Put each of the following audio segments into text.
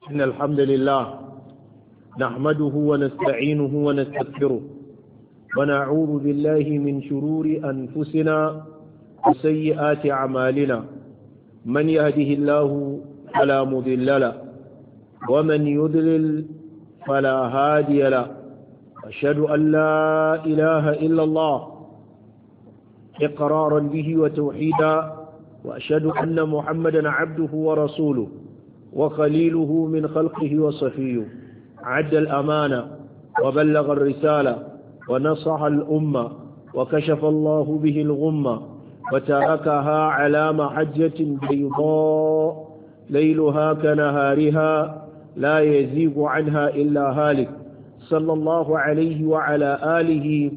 إن الحمد لله نحمده ونستعينه ونستغفره ونعوذ بالله من شرور أنفسنا وسيئات أعمالنا من يهده الله فلا مضل له ومن يضلل فلا هادي له أشهد أن لا إله إلا الله إقرارا به وتوحيدا وأشهد أن محمدا عبده ورسوله وخليله من خلقه وصفيه عد الأمانة وبلغ الرسالة ونصح الأمة وكشف الله به الغمة وتركها على محجة بيضاء ليلها كنهارها لا يزيغ عنها إلا هالك صلى الله عليه وعلى آله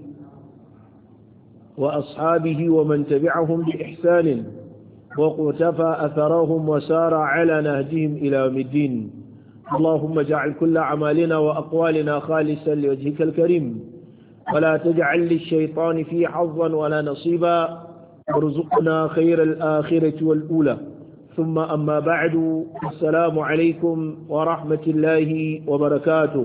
وأصحابه ومن تبعهم بإحسان وقتفى أثرهم وسار على نهجهم إلى يوم الدين. اللهم اجعل كل أعمالنا وأقوالنا خالصا لوجهك الكريم ولا تجعل للشيطان فيه حظا ولا نصيبا وارزقنا خير الآخرة والأولى. ثم أما بعد، السلام عليكم ورحمة الله وبركاته.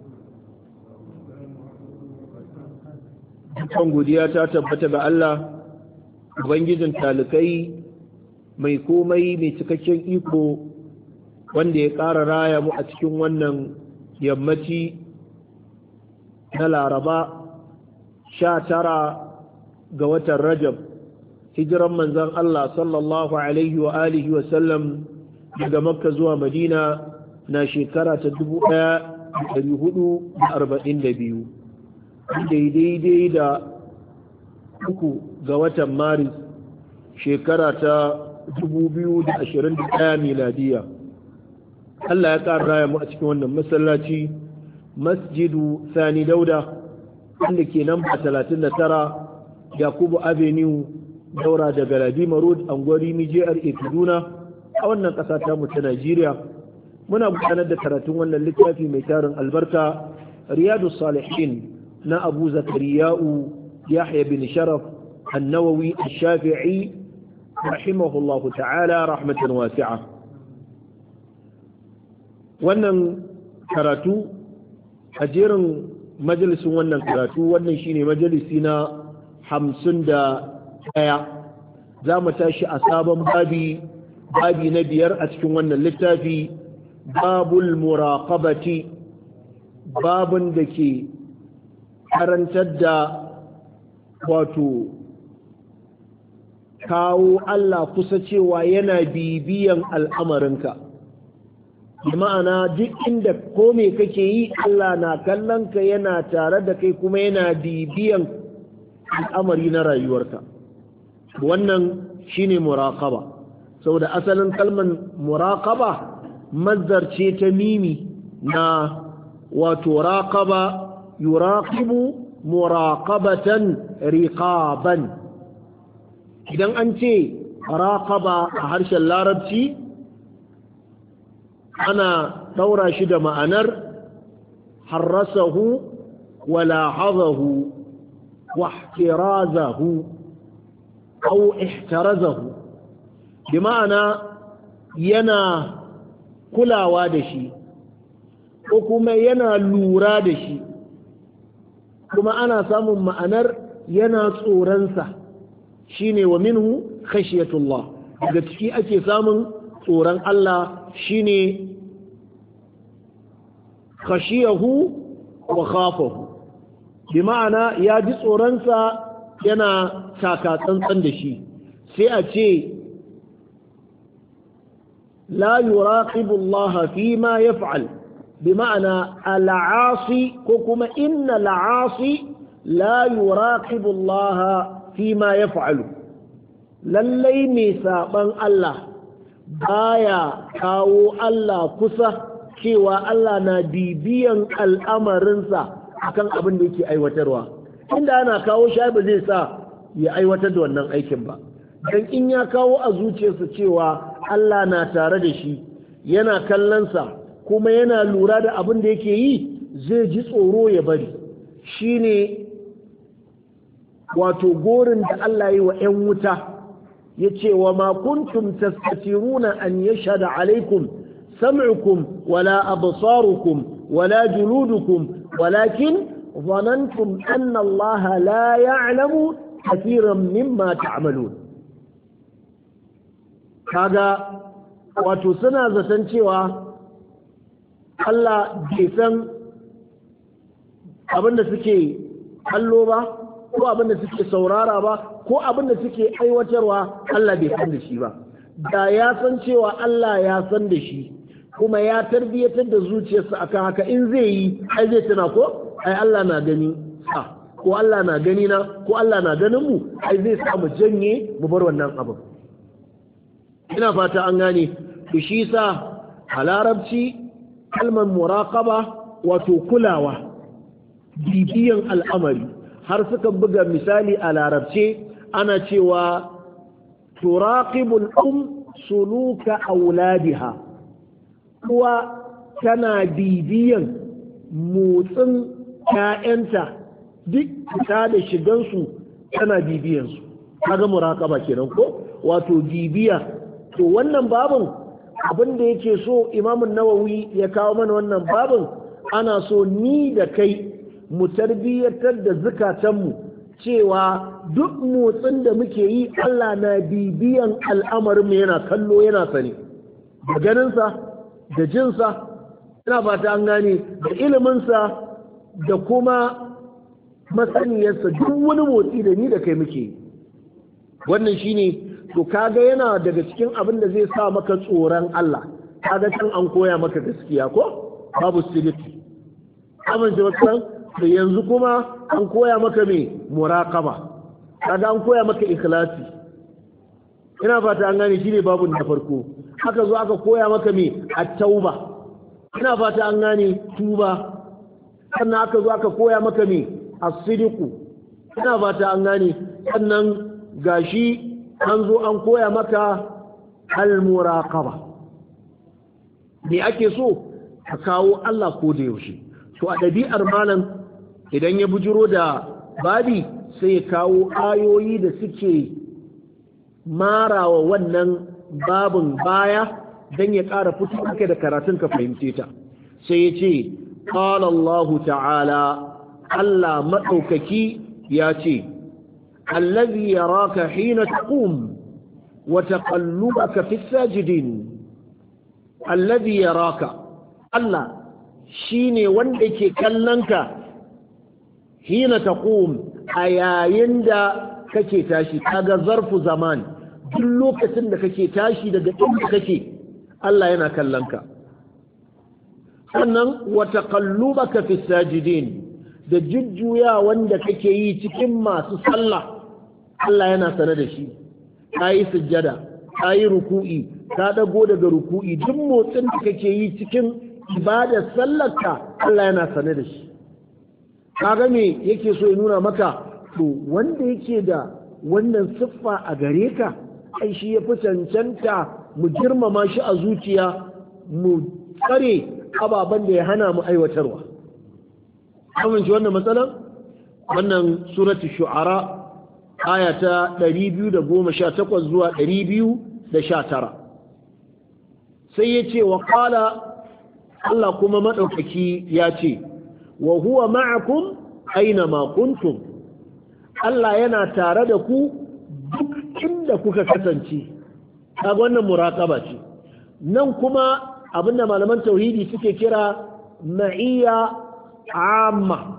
dukkan godiya ta tabbata ga Allah ubangijin talikai mai komai mai cikakken iko wanda ya ƙara raya mu a cikin wannan yammaci na Laraba 19 ga watan Rajab, hijiran manzon Allah sallallahu alaihi wa alihi wa sallam daga Makka zuwa Madina na shekara ta 1442 daidai da 3 ga watan Maris shekara ta 2021 miladiya. Allah ya ƙara raya mu a cikin wannan masallaci Masjidu Sani Dauda wanda ke namba 39 Yakubu Avenue daura daga Ladima Road Angwari Mijiyar Kaduna a wannan ƙasa ta mu ta Najeriya. Muna gudanar da karatun wannan littafi mai tarin albarka Riyadus Salihin na Abu Zakariya'u Yahya bin Sharaf An-Nawawi Ash-Shafi'i rahimahullahu ta'ala rahmatan wasi'a. Wannan karatu a jerin majalisin wannan karatu wannan shine majalisi na 51. za mu tashi a sabon babi na 5 a cikin wannan littafi, babul muraqabati, babun da ke karantar da wato kawo Allah kusa cewa yana bibiyan al'amarinka. Bi ma'ana duk inda ko me kake yi Allah na kallon ka, yana tare da kai kuma yana bibiyan al'amari na rayuwarka. Wannan shine muraqaba. Saboda asalin kalmar muraqaba mazdar ce ta mimi na wato raqaba yuraqibu muraqabatan riqaban. Idan an ce raqaba a harshen larabci ana daura shi da ma'anar harrasahu wa lahazahu wa ihtirazahu aw ihtarazahu, bi ma'ana yana kulawa da shi ko kuma yana lura da shi, kuma ana samun ma'anar yana tsoronsa, shine wa minhu khashiyatullah. daga ciki ake samun tsoron Allah, shine khashiyahu wa khafahu, bi ma'ana ya ji tsoronsa yana taka tsantsan da shi. Sai a ce la yuraqibu Allah fi ma yaf'al, bi ma'ana al'asi ko kuma inna al'asi la yuraqibu Allah fi ma yaf'alu. Lallai mai saban Allah baya kawo Allah kusa cewa Allah na bibiyan al'amarinsa akan abin da yake aiwatarwa. Inda ana kawo shi ba zai sa ya aiwatar da wannan aikin ba, dan in ya kawo a zuciyarsa cewa Allah na tare da shi, yana kallonsa kuma yana lura da abin da yake yi, zai ji tsoro ya bari. Shine wato gorin da Allah yi wa 'yan wuta, yace wa ma kuntum tastatiruna an yashhada alaikum سمعكم ولا أبصاركم ولا جلودكم ولكن ظننتم أن الله لا يعلم كثيرا مما تعملون. kaga wato suna zaton cewa Allah bai san abinda suke kallo ba ko abinda suke saurara ba ko abinda suke aiwatarwa Allah bai san da shi ba. Da ya san cewa Allah ya san da shi kuma ya tarbiyyatar da zuciyarsa akan haka, in zai yi ai zai tuna ko ai Allah na gani ko Allah na gani na ko Allah na ganin mu, ai zai sa mu janye mu bar wannan abin. ina fata an gane. to shi sa a larabci kalmar muraqaba wato kulawa, bibiyan al'amari, har suka buga misali a larabce ana cewa turaqibul suluka auladiha, kuwa tana bibiyan motsin ƴaƴanta duk ta da shigansu tana bibiyansu. kaga muraqaba kenan ko wato bibiya. to wannan babin abin da yake so Imamun Nawawi ya kawo mana wannan babin, ana so ni da kai mu tarbiyyatar da zukatanmu cewa duk motsin da muke yi Allah na bibiyan al'amarin mu, yana kallo yana sani da ganinsa da jinsa, ina fata an gane, da iliminsa da kuma masaniyarsa, duk wani motsi da ni da kai muke. wannan shine to kaga yana daga cikin abin da zai sa maka tsoron Allah. kaga can an koya maka gaskiya ko babu siliti amince wannan, da yanzu kuma an koya maka me muraqaba, kaga an koya maka ikhlasi. ina fata an gane, shine babu na farko. aka zo aka koya maka me at-tauba, ina fata an gane, tuba. sannan aka zo aka koya maka me as-sidqu, ina fata an gane. sannan gashi an zo an koya maka al-muraqaba. me ake so ka kawo Allah ko da yaushe. to a ɗabi'ar malam idan ya bujiro da babi sai ya kawo ayoyi da suke marawa wannan babin baya don ya ƙara fito maka da karatun ka fahimce ta. sai ya ce qala Allah ta'ala, Allah maɗaukaki ya ce الذي يراك حين تقوم وتقلبك في الساجدين. الذي يراك الله shine wanda ke kallonka hina taqum, a yayin da kake tashi. kaga zarfu zaman, duk lokacin da kake tashi daga inda kake Allah yana kallonka. sannan wa taqallubaka fi sajidin, da jujjuya wanda kake yi cikin masu sallah Allah yana sane da shi. kayi sujjada, kayi ruku'i, ka dago daga ruku'i, duk motsin da kake yi cikin ibadar sallarka Allah yana sane da shi. kaga me yake so ya nuna maka? to wanda yake da wannan siffa a gare ka, ai shi ya fi cancanta mu girmama shi a zuciya, mu tsare ababen da ya hana mu aiwatarwa. amince wannan matsalar. wannan suratu shu'ara aya ta 218 zuwa 219. sai ya ce wa qala, Allah kuma madaukaki ya ce wa huwa ma'akum aina ma kuntum, Allah yana tare da ku duk inda kuka kasance. kaga wannan muraqaba ce. nan kuma abinda malaman tauhidi suke kira ma'iyya amma,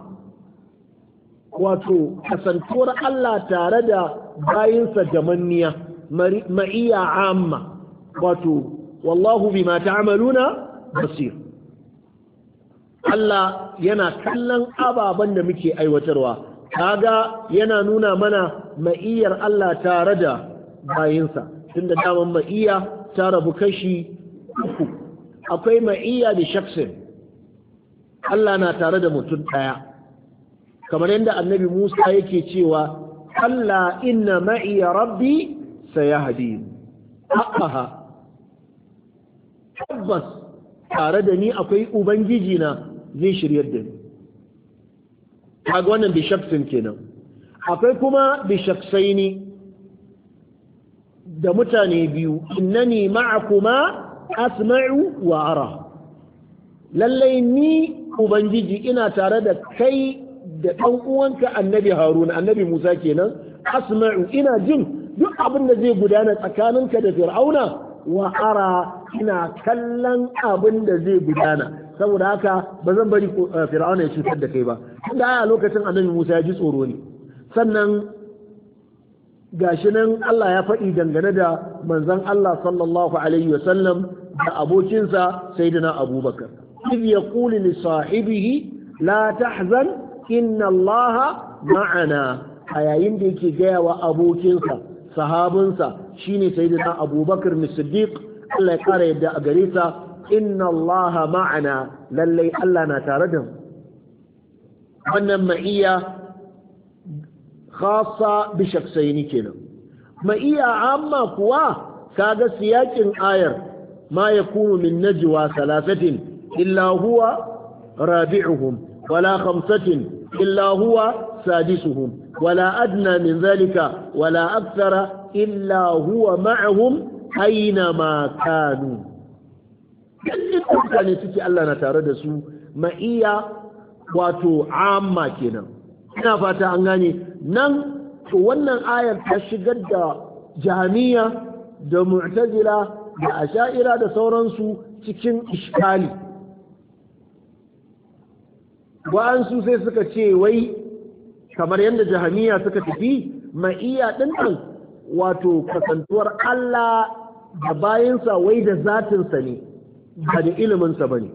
wato kasantuwar Allah tare da bayinsa gamanniya, ma'iyya amma, wato wallahu bima ta'maluna basir. Allah yana kallon ababen da muke aiwatarwa. kaga yana nuna mana ma'iyyar Allah tare da bayinsa, tunda daman ma'iyya ta rabu kashi uku. akwai ma'iyya da shaksin, Allah na tare da mutum ɗaya, kamar yadda annabi Musa yake cewa Allah inna ma'iya rabbi sayahdin. Aha, tabbas tare da ni akwai ubangiji na zai shiryar da ni. kaga wannan bi shaksin kenan. akwai kuma bi shaksaini, da mutane biyu, innani ma'akuma asma'u wa ara lallai ni ubangiji ina tare da kai da ɗan uwanka annabi haruna annabi musa kenan asma'u ina jin duk abin da zai gudana tsakaninka da fir'auna wa ara ina kallon abin da zai gudana saboda haka ba zan bari fir'auna ya cutar da kai ba tunda a lokacin annabi musa ya ji tsoro ne sannan gashi nan Allah ya faɗi dangane da manzon Allah sallallahu alaihi wasallam da abokinsa sayyidina abubakar إذ يقول لصاحبه لا تحزن إن الله معنا ayayin da yake gaya wa abokinsa sahabinsa shine sayyidina abubakar as-siddiq Allah ya kara yadda a gare sa inna allaha ma'ana lallai Allah na tare da mu wannan ma'iyya khassa bi shakhsayn kenan ma'iyya amma kuwa kaga siyakin ayar ma yakunu min najwa thalathatin illa huwa rabi'uhum wala khamsatin illa huwa sadisuhum ولا أدنى من ذلك ولا أكثر إلا هو معهم أينما كانوا mutane suke Allah na tare da su ma'iya wato amma kenan ina fata an gane nan to wannan ayar ta shigar da jahmiya da mu'tazila da asha'ira da sauransu cikin iskali wa'ansu sai suka ce wai kamar yadda jahamiya suka tafi ma'iya ɗin nan wato kasantuwar Allah da bayansa wai da zatinsa ne ba da iliminsa ba ne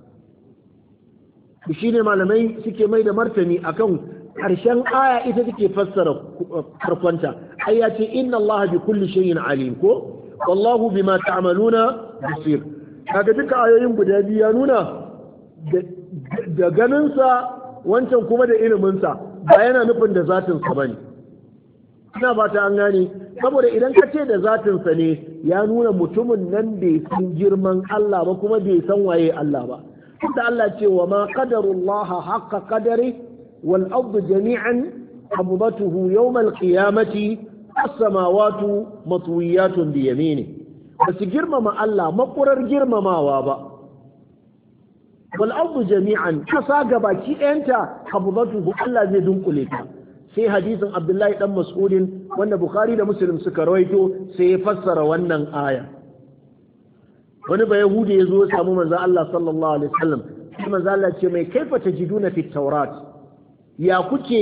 shi ne malamai suke mai da martani akan ƙarshen aya ita take fassara farkonta ai ya ce inna Allah bi kulli shay'in alim ko wallahu bima ta'maluna basir kaga duka ayoyin guda biyu ya nuna da ganinsa wancan kuma da iliminsa ba yana nufin da zatinsa ba ne ina ba ta an gane saboda idan ka ce da zatinsa ne ya nuna mutumin nan bai san girman Allah ba kuma bai san waye Allah ba da Allah ce wa ma qadarullaha haqqa qadari wal ardu jami'an qabdatuhu yawm al qiyamati as-samawati matwiyatun bi yamini basu girmama Allah makurar girmamawa ba wal ardu jami'an kasa gabaki ɗayanta qabdatuhu Allah zai dunkule ta sai hadisin Abdullahi dan Mas'udin wanda Bukhari da Muslim suka rawaito sai ya fassara wannan aya wani ba yahudi ya zo ya samu manzo Allah sallallahu alaihi wasallam sai manzo Allah ce mai kaifa tajiduna fi tawrat ya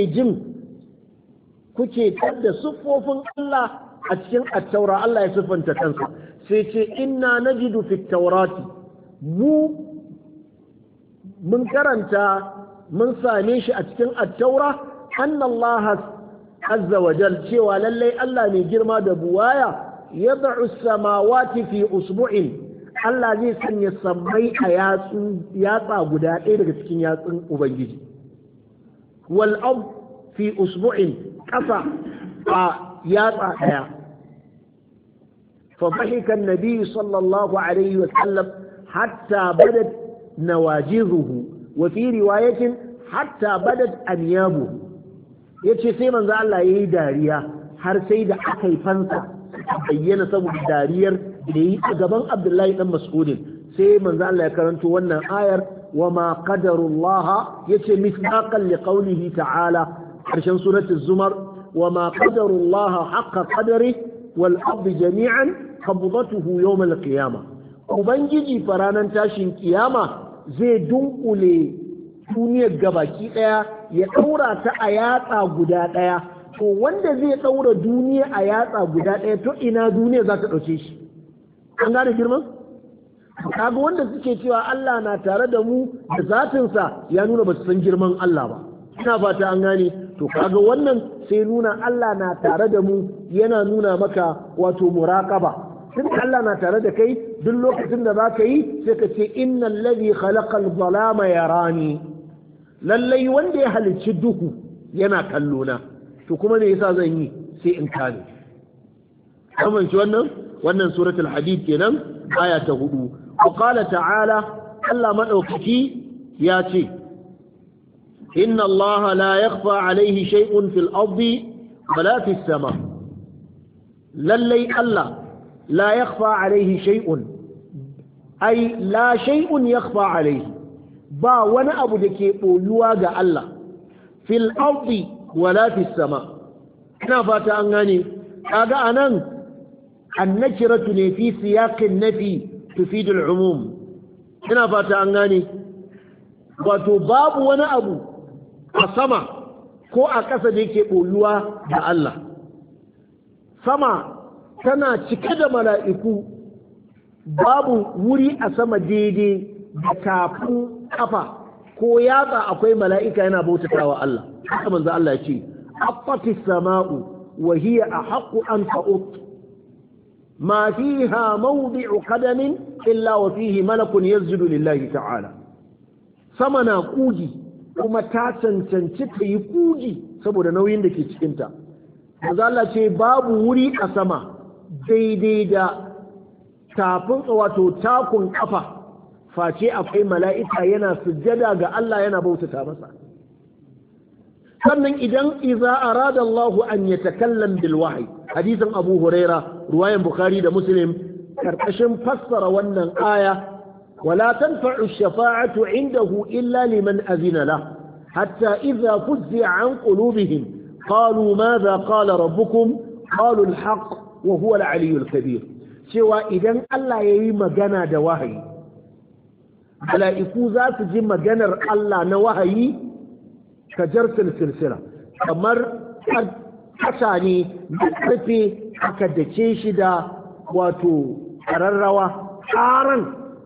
kuke tadda siffofin Allah a cikin at-taura Allah ya siffanta kansa sai ce inna najidu fi tawrati mun karanta mun same shi a cikin at-taura anna Allah azza wa jal cewa lallai Allah mai girma da buwaya yad'u as-samawati fi usbu'in Allah zai sanya sammai a yatsa guda ɗaya daga cikin yatsun Ubangiji. Wal ab fi usbu'in ƙasa a yatsa ɗaya. Fa dhahika an-nabi sallallahu alaihi wa sallam hatta badat nawajizuhu wa fi riwayatin hatta badat anyabuhu. Yace sai manzo Allah yayi dariya har sai da aka yi fansa bayyana saboda dariyar da yi a gaban Abdullahi dan Mas'udin sai manzo Allah ya karanto wannan ayar wa ma qadarullah yace misaqan li qawlihi ta'ala harshen suratul zumar wa ma qadarullah haqqa qadari wal ardi jami'an qabdatuhu yawm al qiyamah ubangiji faranan tashin kiyama zai dunkule duniyar gabaki daya ya daura ta a yatsa guda daya to wanda zai daura duniya a yatsa guda daya to ina duniya za ta dauke shi an gane girman kaga wanda suke cewa Allah na tare da mu da zatinsa ya nuna ba su san girman Allah ba ina fata an gane to kaga wannan sai nuna Allah na tare da mu yana nuna maka wato muraqaba tun Allah na tare da kai duk lokacin da zaka yi sai ka ce innal ladhi khalaqal zalama yarani lallai wanda ya halicci duhu yana kallo na to kuma me yasa zan yi sai in kare kamar shi wannan suratul hadid kenan aya ta 4 wa qala ta'ala Allah madaukaki ya ce inna Allah la yakhfa alayhi shay'un fil ardi wala fis sama lallai Allah la yakhfa alayhi shay'un ai la shay'un yakhfa alayhi ba wani abu da ke boyuwa ga Allah fil ardi wala fis sama ina fata an gane kaga anan annakiratu ne fi siyaqin nafi tufidu al-umum ina fata an gane wato babu wani abu a sama ko a ƙasa da yake boyuwa ga Allah sama tana cike da mala'iku babu wuri a sama daidai da tafin kafa ko yatsa akwai mala'ika yana bautatawa Allah haka manzo Allah ya ce aqati sama'u wa hiya ahqqu an ta'ut ma fiha mawdi'u qadamin illa wa fihi malakun yasjudu lillahi ta'ala sama na kuji kuma ta cancanci ta yi kuji saboda nauyin da ke cikin ta manzo Allah ce babu wuri a sama daidai da tafin wato takun kafa face akwai mala'ika yana sujjada ga Allah yana bautata masa sannan idan iza arada Allah an yatakallam bil wahyi hadisin Abu Huraira ruwayan Bukhari da Muslim karkashin fassara wannan aya wala tanfa'u ash-shafa'atu 'indahu illa liman azina lah hatta idza fuzza 'an qulubihim qalu madha qala rabbukum qalu al-haqq wa huwa al-'aliyyul kabir cewa idan Allah yayi magana da wahayi mala'iku za su ji maganar Allah na wahayi kajar silsila kamar kasa ne da karfe aka dace shi da wato ƙararrawa ƙaran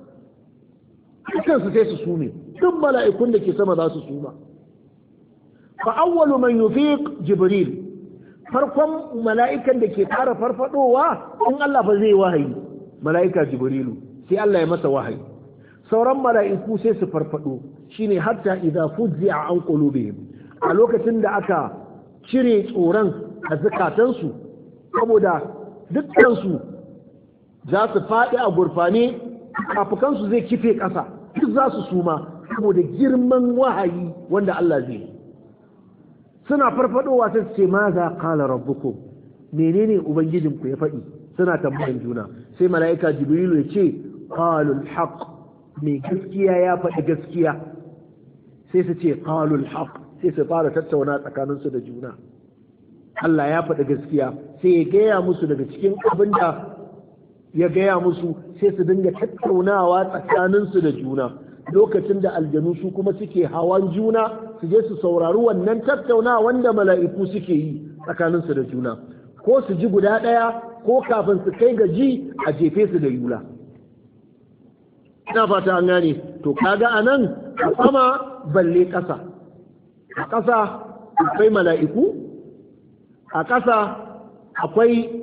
kansu sai su sume duk mala'ikun da ke sama za su suma fa awwalu man yufiq jibril farkon mala'ikan da ke fara farfadowa in Allah ba zai wahayi mala'ika jibrilu sai Allah ya masa wahayi sauran mala'iku sai su farfado shine hatta idza fuzzi'a an qulubihim a lokacin da aka cire tsoron a zakatansu saboda dukkansu za su faɗi a gurfane kafukansu zai kife ƙasa duk za su suma saboda girman wahayi wanda Allah zai suna farfadowa sai su ce ma za qala rabbukum menene ubangijinku ya faɗi suna tambayan juna sai mala'ika jibrilu ya ce qalul haqq mai gaskiya ya faɗi gaskiya sai su ce qalul haqq sai su fara tattauna tsakaninsu da juna Allah ya faɗi gaskiya sai ya gaya musu daga cikin abin da ya gaya musu sai su dinga tattaunawa tsakaninsu da juna lokacin da aljanu su kuma suke hawan juna su je su saurari wannan tattaunawa wanda mala'iku suke yi tsakaninsu da juna ko su ji guda ɗaya ko kafin su kai ga ji a jefe su da yula ina fata an gane to kaga anan a sama balle ƙasa a ƙasa akwai mala'iku a ƙasa akwai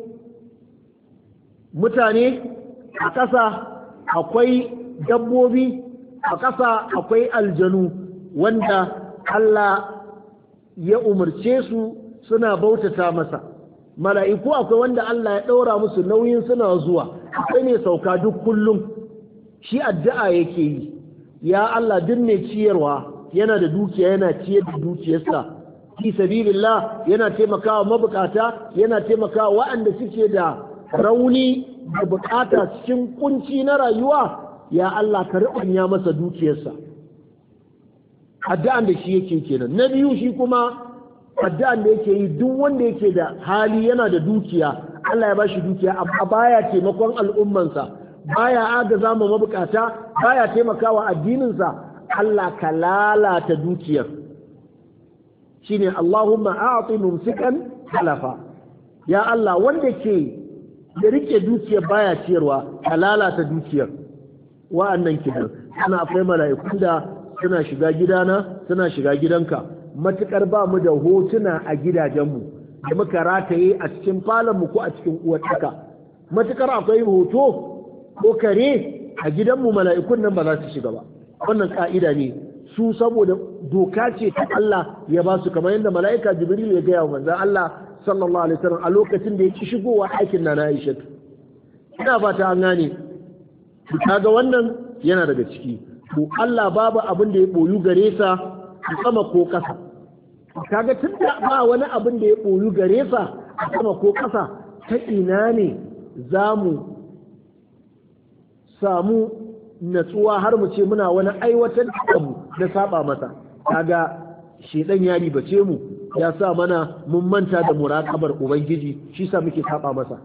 mutane a ƙasa akwai dabbobi a ƙasa akwai aljanu wanda Allah ya umarce su suna bautata masa mala'iku akwai wanda Allah ya ɗaura musu nauyin suna zuwa akwai ne sauka duk kullum shi addu'a yake yi ya Allah duk mai ciyarwa yana da dukiya yana ciyar da dukiyarsa fi sabilillah yana taimakawa mabukata yana taimakawa waɗanda suke da rauni da bukata cikin kunci na rayuwa ya Allah ka riɓanya masa dukiyarsa addu'an da shi yake kenan na biyu shi kuma addu'an da yake yi duk wanda yake da hali yana da dukiya Allah ya ba shi dukiya amma baya taimakon al'ummansa baya agaza ma mabukata baya taimakawa addininsa Allah ka lalata dukiyar shine Allahumma a'ti mumsikan halafa ya Allah wanda ke da rike dukiyar baya ciyarwa ka lalata dukiyar wa'annan kidan ana akwai mala'iku da suna shiga gidana suna shiga gidanka matukar ba mu da hotuna a gidajenmu da muka rataye a cikin falonmu ko a cikin uwarɗaka matukar akwai hoto ko kare a gidanmu mala'ikun nan ba za su shiga ba wannan ka'ida ne su saboda doka ce ta Allah ya ba su kamar yadda mala'ika Jibril ya gaya wa manzon Allah sallallahu alaihi wasallam a lokacin da ya ki shigowa aikin na Aisha ina fata an gane kaga wannan yana daga ciki to Allah babu abin da ya boyu gare sa sama ko kasa kaga tunda ba wani abin da ya boyu gare sa a sama ko kasa ta ina ne zamu samu natsuwa har mu ce muna wani aiwatar da abu da saba masa. Kaga shedan ya ribace mu ya sa mana mun manta da muraqabar ubangiji shi sa muke saba masa.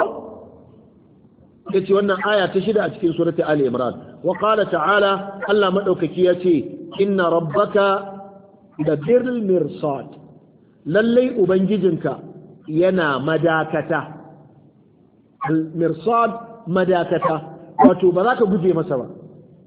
yace wannan aya ta 6 a cikin surati Ali Imran. Wa qala ta'ala, Allah madaukaki yace inna rabbaka labil mirsad, lallai ubangijinka yana madakata. Al mirsad madakata, wato ba za ka guje masa ba,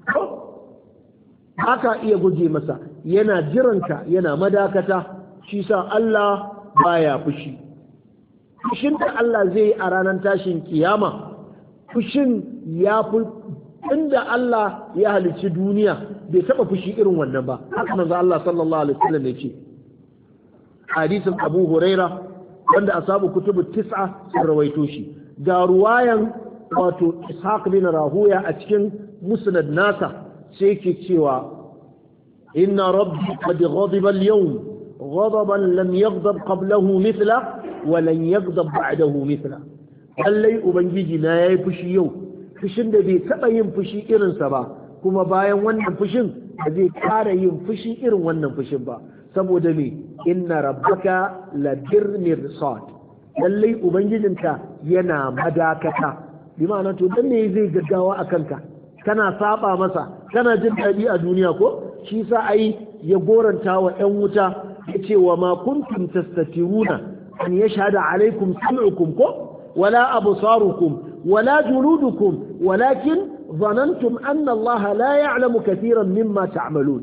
haka iya guje masa, yana jiranka, yana madakata. Shi sa Allah baya fushi. Fushin da Allah zai a ranar tashin kiyama, fushin ya fi inda Allah ya halicci duniya bai taba fushi irin wannan ba. Haka manzo Allah sallallahu alaihi wasallam ya ce, hadisin Abu Huraira wanda asabu kutubu 9 sun rawaito shi, ga ruwayan wato Ishaq bin Rahuya a cikin musnad nasa sai yake cewa inna rabbi qad ghadiba al-yawm ghadaban lam yaghdab qablahu mithla wa lan yaghdab ba'dahu mithla. lallai ubangiji na yayi fushi yau, fushin da bai taba yin fushi irinsa ba, kuma bayan wannan fushin ba zai kara yin fushi irin wannan fushin ba. Saboda me? Inna rabbaka ladir mirsad, lallai ubangijinka yana madakata. bi ma'ana to dan ne zai gaggawa akan ka, kana saba masa, kana jin dadi a duniya ko? Shi sa ai ya goranta wa ƴan wuta yace wa ma kuntum tastatiruna an yashhada alaikum sam'ukum ko ولا أبصاركم ولا جلودكم ولكن ظننتم أن الله لا يعلم كثيرا مما تعملون.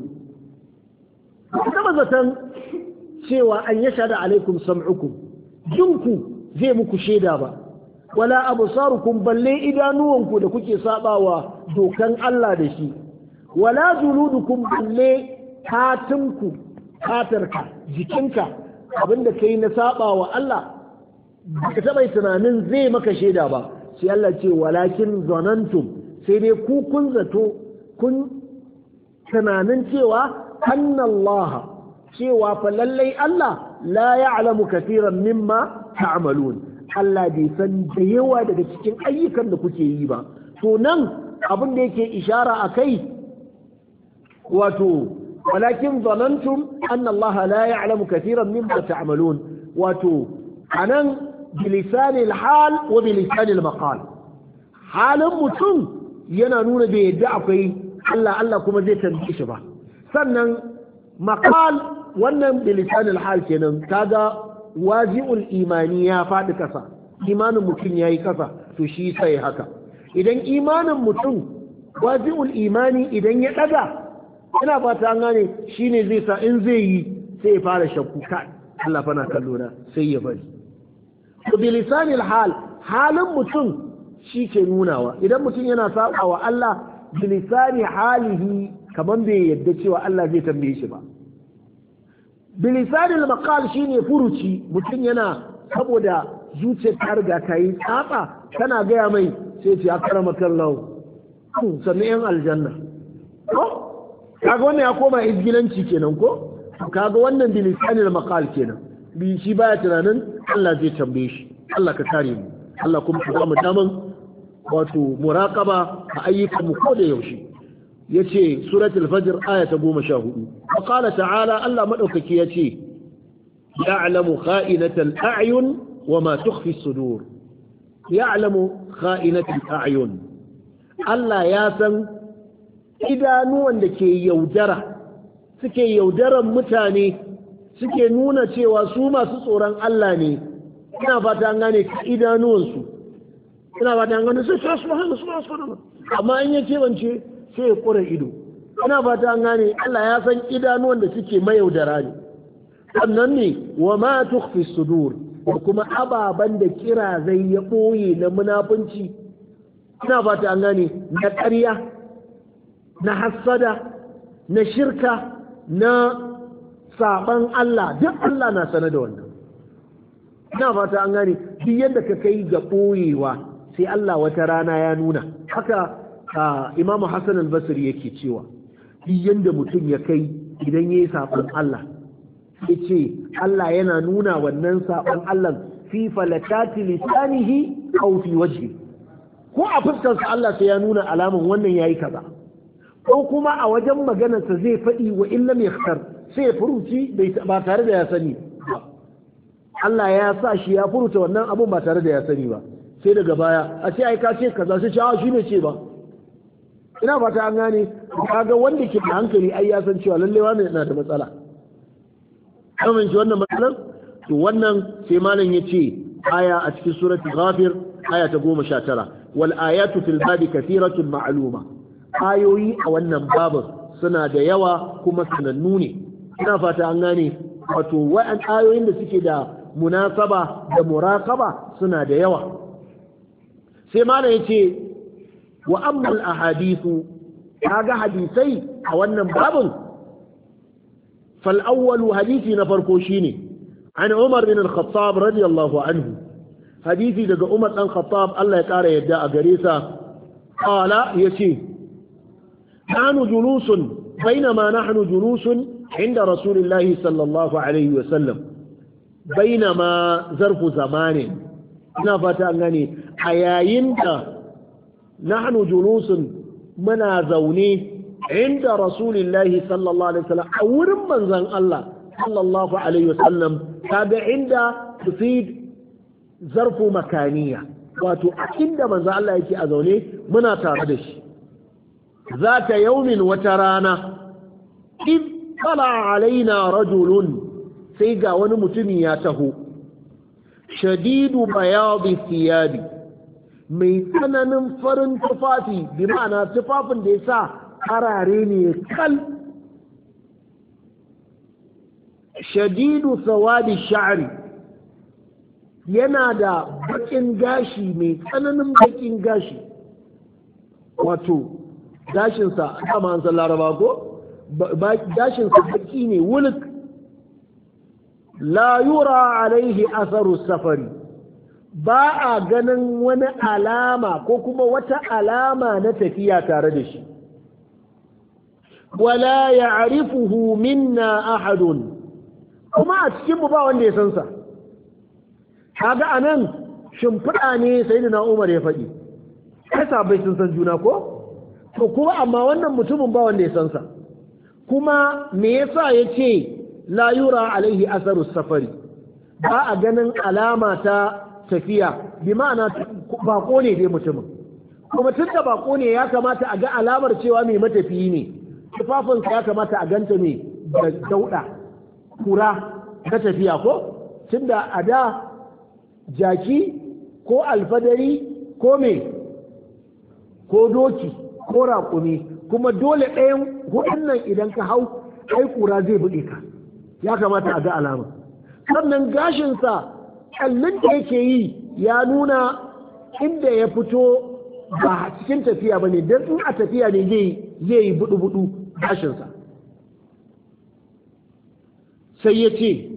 كما زتن سوى أن يشهد عليكم سمعكم جنكم زي مكو شيدا ولا أبصاركم بل لي إذا نوانكم لكي صابا ودوكان الله دشي ولا جلودكم بل لي هاتمكم هاترك جكنك abinda kai na saba wa Allah baka taba tunanin zai maka shaida ba, sai Allah ce walakin zanantum, sai dai ku kun zato kun tunanin cewa annallaha, cewa fa lallai Allah la ya'lamu katiran mimma ta'malun, Allah bai san da yawa daga cikin ayyukan da kuke yi ba. To nan abin da yake ishara akai wato walakin zanantum annallaha la ya'lamu katiran mimma ta'malun, wato anan bilisan al-hal wa bilisan al-maqal. halin mutum yana nuna bai yadda akwai Allah kuma zai tambaye shi ba. Sannan maqal wannan bilisan al-hal kenan, kaga wazi'ul imani ya faɗi kasa, imanin mutum yayi kasa, to shi sai haka. Idan imanin mutum wazi'ul imani idan ya daga, ina fata an gane, shine zai sa in zai yi sai ya fara shakku, kai Allah fa na kallo na, sai ya bari. to bilisanil hal, halin mutum shi ke nunawa. Idan mutum yana saba wa Allah bilisani halihi, kaman bai yadda cewa Allah zai tambaye shi ba. Bilisanil maqal shine furuci, mutum yana saboda zuciyar ta riga ta yi tsatsa, tana gaya mai sai ce ya karama kallahu sannan yan aljanna ko kaga wannan ya koma izgilanci kenan ko? Kaga wannan bilisanil maqal kenan, bi shi baya tunanin Allah zai tambaye shi. Allah ka kare mu, Allah kuma ka ba mu daman wato muraqaba a ayyukan mu ko da yaushe. yace suratul fajr aya ta 14. wa qala ta'ala, Allah madaukaki yace ya'lamu kha'inatal a'yun wa ma tukhfi as-sudur. ya'lamu kha'inatal a'yun, Allah ya san idanuwan da ke yaudara, suke yaudaran mutane, suke nuna cewa su masu tsoron Allah ne. Ina fata an gane idanuwansu, ina fata an gane sai subhanallah, amma in yake bance sai ya kura ido. Ina fata an gane Allah ya san idanuwan da suke mayaudara ne. Sannan ne wa ma tukhfi sudur, da kuma ababan da kira zai ya boye na munafunci. Ina fata an gane, na ƙarya, na hassada, na shirka, na saban Allah, duk Allah na sanar da wannan. Ina fata an gane, duk yadda ka kai ga ɓoyewa sai Allah wata rana ya nuna. Haka Imam Hassan al-Basri yake cewa duk yadda mutum ya kai idan yayi saban Allah, yace Allah yana nuna wannan saban Allah fi falakati lisanihi aw fi wajhi, ko a fuskar sa Allah sai ya nuna alaman wannan yayi kaza, ko kuma a wajen maganarsa zai faɗi wa illa mai khar sai furuci ba tare da ya sani ba. Allah ya sa shi ya furuta wannan abun ba tare da ya sani ba, sai daga baya a ce ai ka ce kaza sai ce a shi ne ce ba. Ina fata an gane, kaga wanda ke da hankali ai ya san cewa lalle wannan yana da matsala. Kaman shi wannan matsalar to wannan sai malam ya ce aya a cikin suratul ghafir aya ta 19 wal ayatu fil babi kathiratun ma'luma. Ayoyi a wannan babin suna da yawa kuma sanannu ne. Ina fata an gane, wato wa'an ayoyin da suke da munasaba da muraqaba suna da yawa. Sai malam ya ce wa ammal ahadithu, kaga hadisai a wannan babin fal awwalu hadisi na farko shine an Umar bin al-Khattab radiyallahu anhu, hadisi daga Umar dan Khattab Allah ya kara yadda a gare sa, qala yace nahnu julusun bainama nahnu julusun inda rasulillahi sallallahu alaihi wa sallam, bainama zarfu zamanin. Ina fata an gane, a yayin da nahnu julusun muna zaune inda rasulillahi sallallahu alaihi wasallam a wurin manzon Allah sallallahu alaihi wasallam, kaga inda tufid zarfu makaniya, wato a inda manzon Allah yake a zaune muna tare da shi. Zata yaumin wata rana in tala alaina rajulun, sai ga wani mutumi ya taho, shadidu bayadi thiyabi, mai tsananin farin tufafi, bi ma'ana tufafin da ya sa harare ne kal, shadidu sawadi sha'ri, yana da bakin gashi, mai tsananin bakin gashi, wato gashinsa kama an san laraba ko gashinsa baki ne wuluk, la yura alaihi asaru safari, ba a ganin wani alama ko kuma wata alama na tafiya tare da shi, wala ya'rifuhu minna ahadun, kuma a cikin mu ba wanda ya san sa. Kaga anan shimfiɗa ne sayyidina Umar ya faɗi, kai sabai sun san juna ko to kuma amma wannan mutumin ba wanda ya san sa, kuma me yasa yace la yura alaihi asaru safari, ba a ganin alama ta tafiya, bi ma'ana bako ne dai mutumin, kuma tun da bako ne ya kamata a ga alamar cewa mai matafiyi ne, tufafinsa ya kamata a ganta ne da dauɗa kura ta tafiya ko, tun da a da jaki ko alfadari ko me ko doki ko raƙumi, kuma dole ɗayan hudun nan idan ka hau ai kura zai buɗe ka, ya kamata a ga alama. Sannan gashinsa kallon da yake yi ya nuna inda ya fito ba cikin tafiya ba ne, don in a tafiya ne zai yi budu-budu gashinsa. Sai ya ce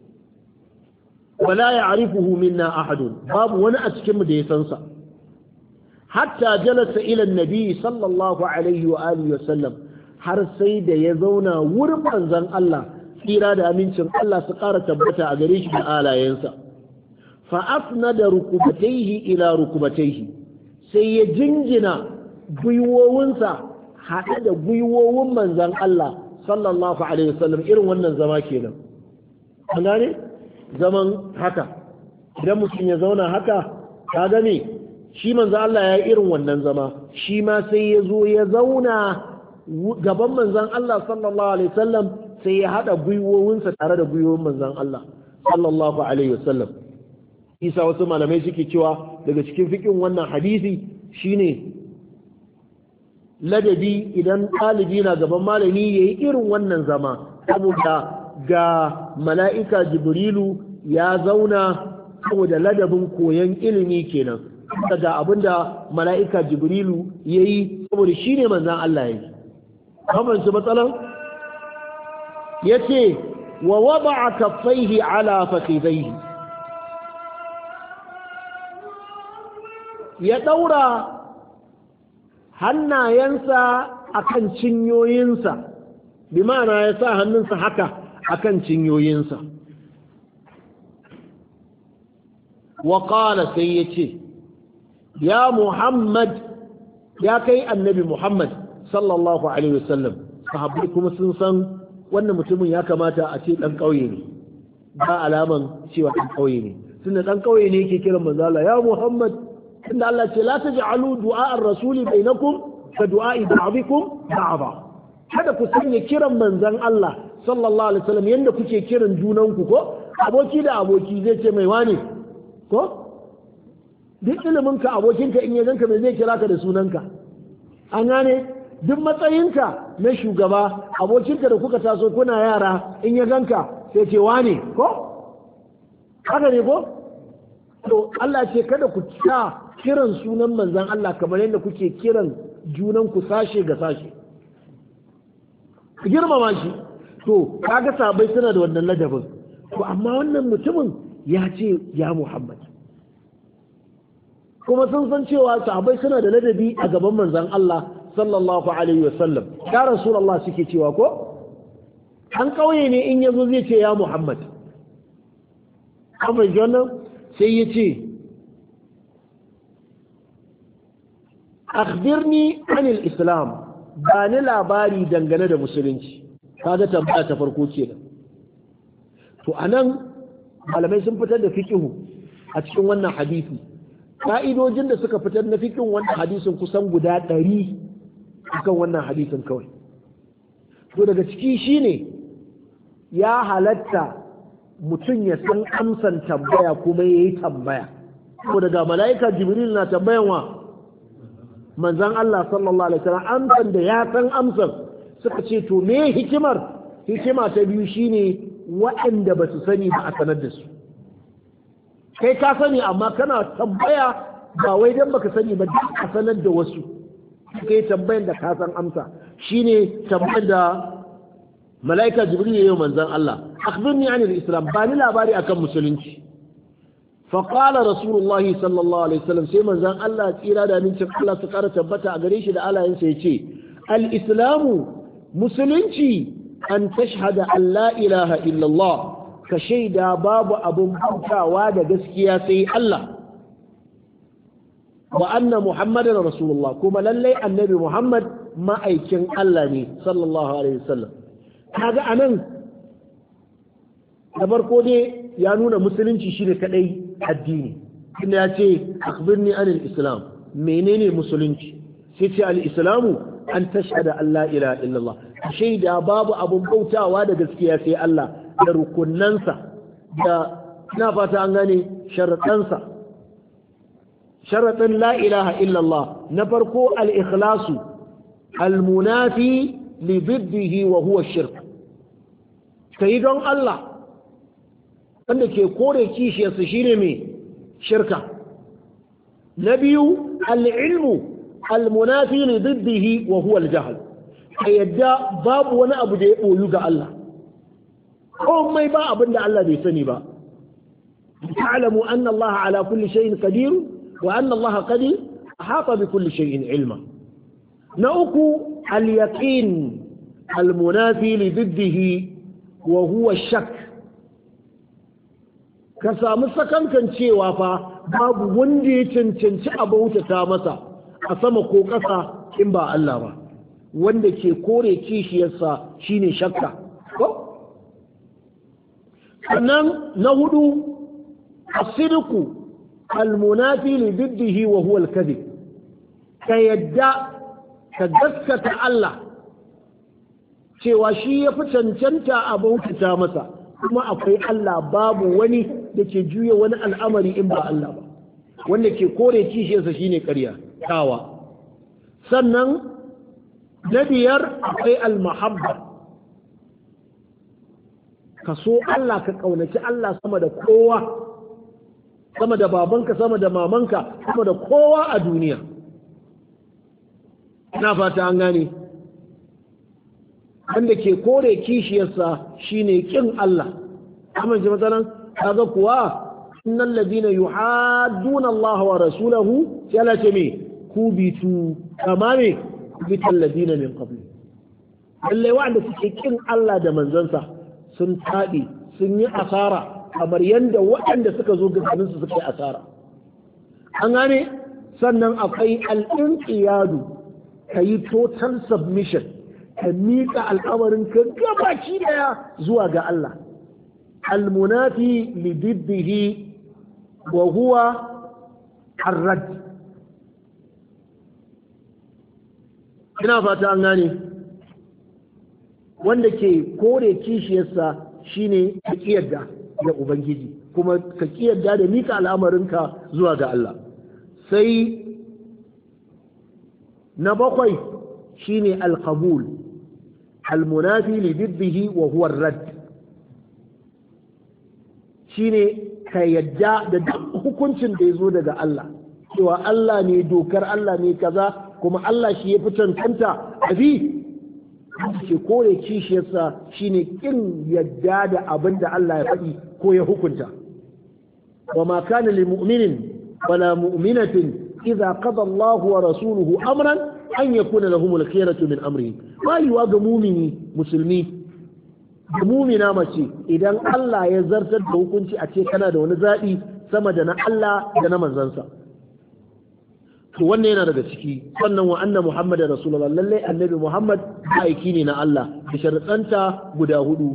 wala ya arifuhu minna ahadun, babu wani a cikinmu da ya sansa, hatta jalasa ila nabi sallallahu alaihi wa alihi wa sallam, har sai da ya zauna wurin manzon Allah tsira da amincin Allah su ƙara tabbata a gare shi da alayensa. Fa'afna da rukubataihi ila rukubataihi, sai ya jingina gwiwowinsa haɗe da gwiwowin manzan Allah sallallahu alaihi wasallam, irin wannan zama kenan. An gane? Zaman haka. Idan mutum ya zauna haka, ka gane shi manzan Allah ya yi irin wannan zama, shi ma sai ya zo ya zauna gaban manzan Allah sallallahu alaihi wasallam, sai ya haɗa gwiwowinsa tare da gwiwowin manzan Allah sallallahu alaihi wasallam. Isa wasu malamai suke cewa daga cikin fikin wannan hadisi shine ladabi idan ɗalibi na gaban malami ya yi irin wannan zama, saboda ga mala'ika Jibrilu ya zauna, saboda ladabin koyon ilimi kenan, daga abinda mala'ika Jibrilu ya yi saboda shi ne manzan Allah ya yi. Kamanci matsalan? Ya ce wa waba a kaffaihi ala fakidaihi, ya ɗaura hannayensa a kan cinyoyinsa, bi ma'ana ya sa hannunsa haka a kan cinyoyinsa. Wa ƙala sai ya ce, ya Muhammad, ya kai annabi Muhammad sallallahu alaihi wasallam sahabbai kuma sun san wannan mutumin ya kamata a ce dan kauye ne ba alaman cewa dan kauye ne tunda dan kauye ne yake kiran manzo Allah ya Muhammad inda Allah ce la taj'alu du'a ar-rasul bainakum ka du'a ba'dikum ba'da kada ku sanya kiran manzon Allah sallallahu alaihi wasallam yanda kuke kiran junanku ko aboki da aboki zai ce mai wane ko duk iliminka abokinka in ya ganka mai zai kira ka da sunanka an gane duk matsayinka na shugaba abokinka da kuka taso kuna yara in ya ganka sai ce wane ko haka ne ko to Allah ce kada ku sa kiran sunan manzon Allah kamar yadda kuke kiran junanku sashe ga sashe ku girmama shi to kaga sabai suna da wannan ladabin to amma wannan mutumin ya ce ya Muhammad kuma sun san cewa sahabbai suna da ladabi a gaban manzon Allah sallallahu alaihi wasallam ya rasulullah suke cewa ko an kauye ne in yazo zai ce ya Muhammad amma jona sai ya ce akhbirni anil islam ba ni labari dangane da musulunci kaga tambaya ta farko kenan to anan malamai sun fitar da fiqhu a cikin wannan hadisi ka'idojin da suka fitar na fiqhin wannan hadisin kusan guda 100 akan wannan hadisin kawai to daga ciki shine ya halatta mutum ya san amsan tambaya kuma yayi tambaya ko daga malaika jibril na tambayan wa manzon Allah sallallahu alaihi wasallam amsan da ya san amsan suka ce to me hikima ta biyu shine waɗanda ba su sani ba a sanar da su kai ka sani amma kana tambaya ba wai dan baka sani ba duk a sanar da wasu kai tambayan da ka san amsa shine tambayar da malaika jibril yayin manzon Allah akhbirni anil islam ba ni labari akan musulunci fa qala rasulullahi sallallahu alaihi wasallam sai manzon Allah tsira da nincin Allah su kara tabbata a gare shi da alayensa yace al islamu musulunci an tashhada an la ilaha illallah ka shaida babu abun bautawa da gaskiya sai Allah wa anna muhammadan rasulullah kuma lallai annabi muhammad ma'aikin Allah ne sallallahu alaihi wasallam kaga anan da farko dai ya nuna musulunci shine kadai addini inda ya ce akhbirni anil islam menene musulunci sai ce al islamu an tashhada an la ilaha illallah shaida babu abun bautawa da gaskiya sai Allah da rukunansa da ina fata an gane sharaɗansa sharaɗin la ilaha illallah na farko al-ikhlasu al-munafi li biddihi wa huwa shirk kai don Allah wanda ke kore kishiyarsa shine mai shirka na biyu al-ilmu al-munafi li biddihi wa huwa al-jahl ka yadda babu wani abu da ya ɓoyu ga Allah komai ba abin da Allah bai sani ba ta'lamu anna Allah ala kulli shay'in qadir wa anna Allah qad ahata bi kulli shay'in ilma na uku al-yaqin al-munafi li diddihi wa huwa shak ka samu sakankan cewa fa babu wanda ya cancanci abautata masa a sama ko ƙasa in ba Allah ba wanda ke kore kishiyarsa shine shakka ko sannan na hudu as-sidqu al-munafi li diddihi wa huwa al-kadhib ka yadda ka gaskata Allah cewa shi ya fi cancanta a bautata masa kuma akwai Allah babu wani da ke juya wani al'amari in ba Allah ba wanda ke kore kishiyarsa shine ƙarya tawa sannan na biyar akwai al-mahabba ka so Allah ka kaunaci Allah sama da kowa sama da babanka sama da mamanka sama da kowa a duniya ina fata an gane wanda ke kore kishiyarsa shine kin Allah amma ji matsalan kaga kuwa innal ladina yuhadduna Allah wa rasulahu yala ce me kubitu kama ne kubital ladina min qabli lalle wanda suke kin Allah da manzansa sun taɗi sun yi asara kamar yadda waɗanda suka zo gabaninsu suka yi asara an gane sannan akwai al'inqiyadu ka yi total submission ka miƙa al'amarin ka gabaki daya zuwa ga Allah almunafi lididdihi wa huwa arrad. ina fata an gane wanda ke kore kishiyarsa shine ka kiyarda da ubangiji kuma ka kiyarda da mika al'amarinka zuwa ga Allah. sai na bakwai shine al-qabul al-munafi li diddihi wa huwa ar-radd shine ka yadda da hukuncin da yazo daga Allah cewa Allah ne dokar Allah ne kaza kuma Allah shi ya fi cancanta abi ke kore kishiyarsa shine kin yadda da abin da Allah ya faɗi ko ya hukunta. wa ma kana lil mu'minin wala mu'minatin idza qada Allahu wa rasuluhu amran an yakuna lahum al-khiyaratu min amrihim. rayuwa ga mumini musulmi da mumina mace idan Allah ya zartar da hukunci a ce kana da wani zaɓi sama da na Allah da na manzansa. to wannan yana daga ciki. sannan wa anna muhammadar rasulullah lalle annabi muhammad aiki ne na Allah da sharuɗanta guda hudu.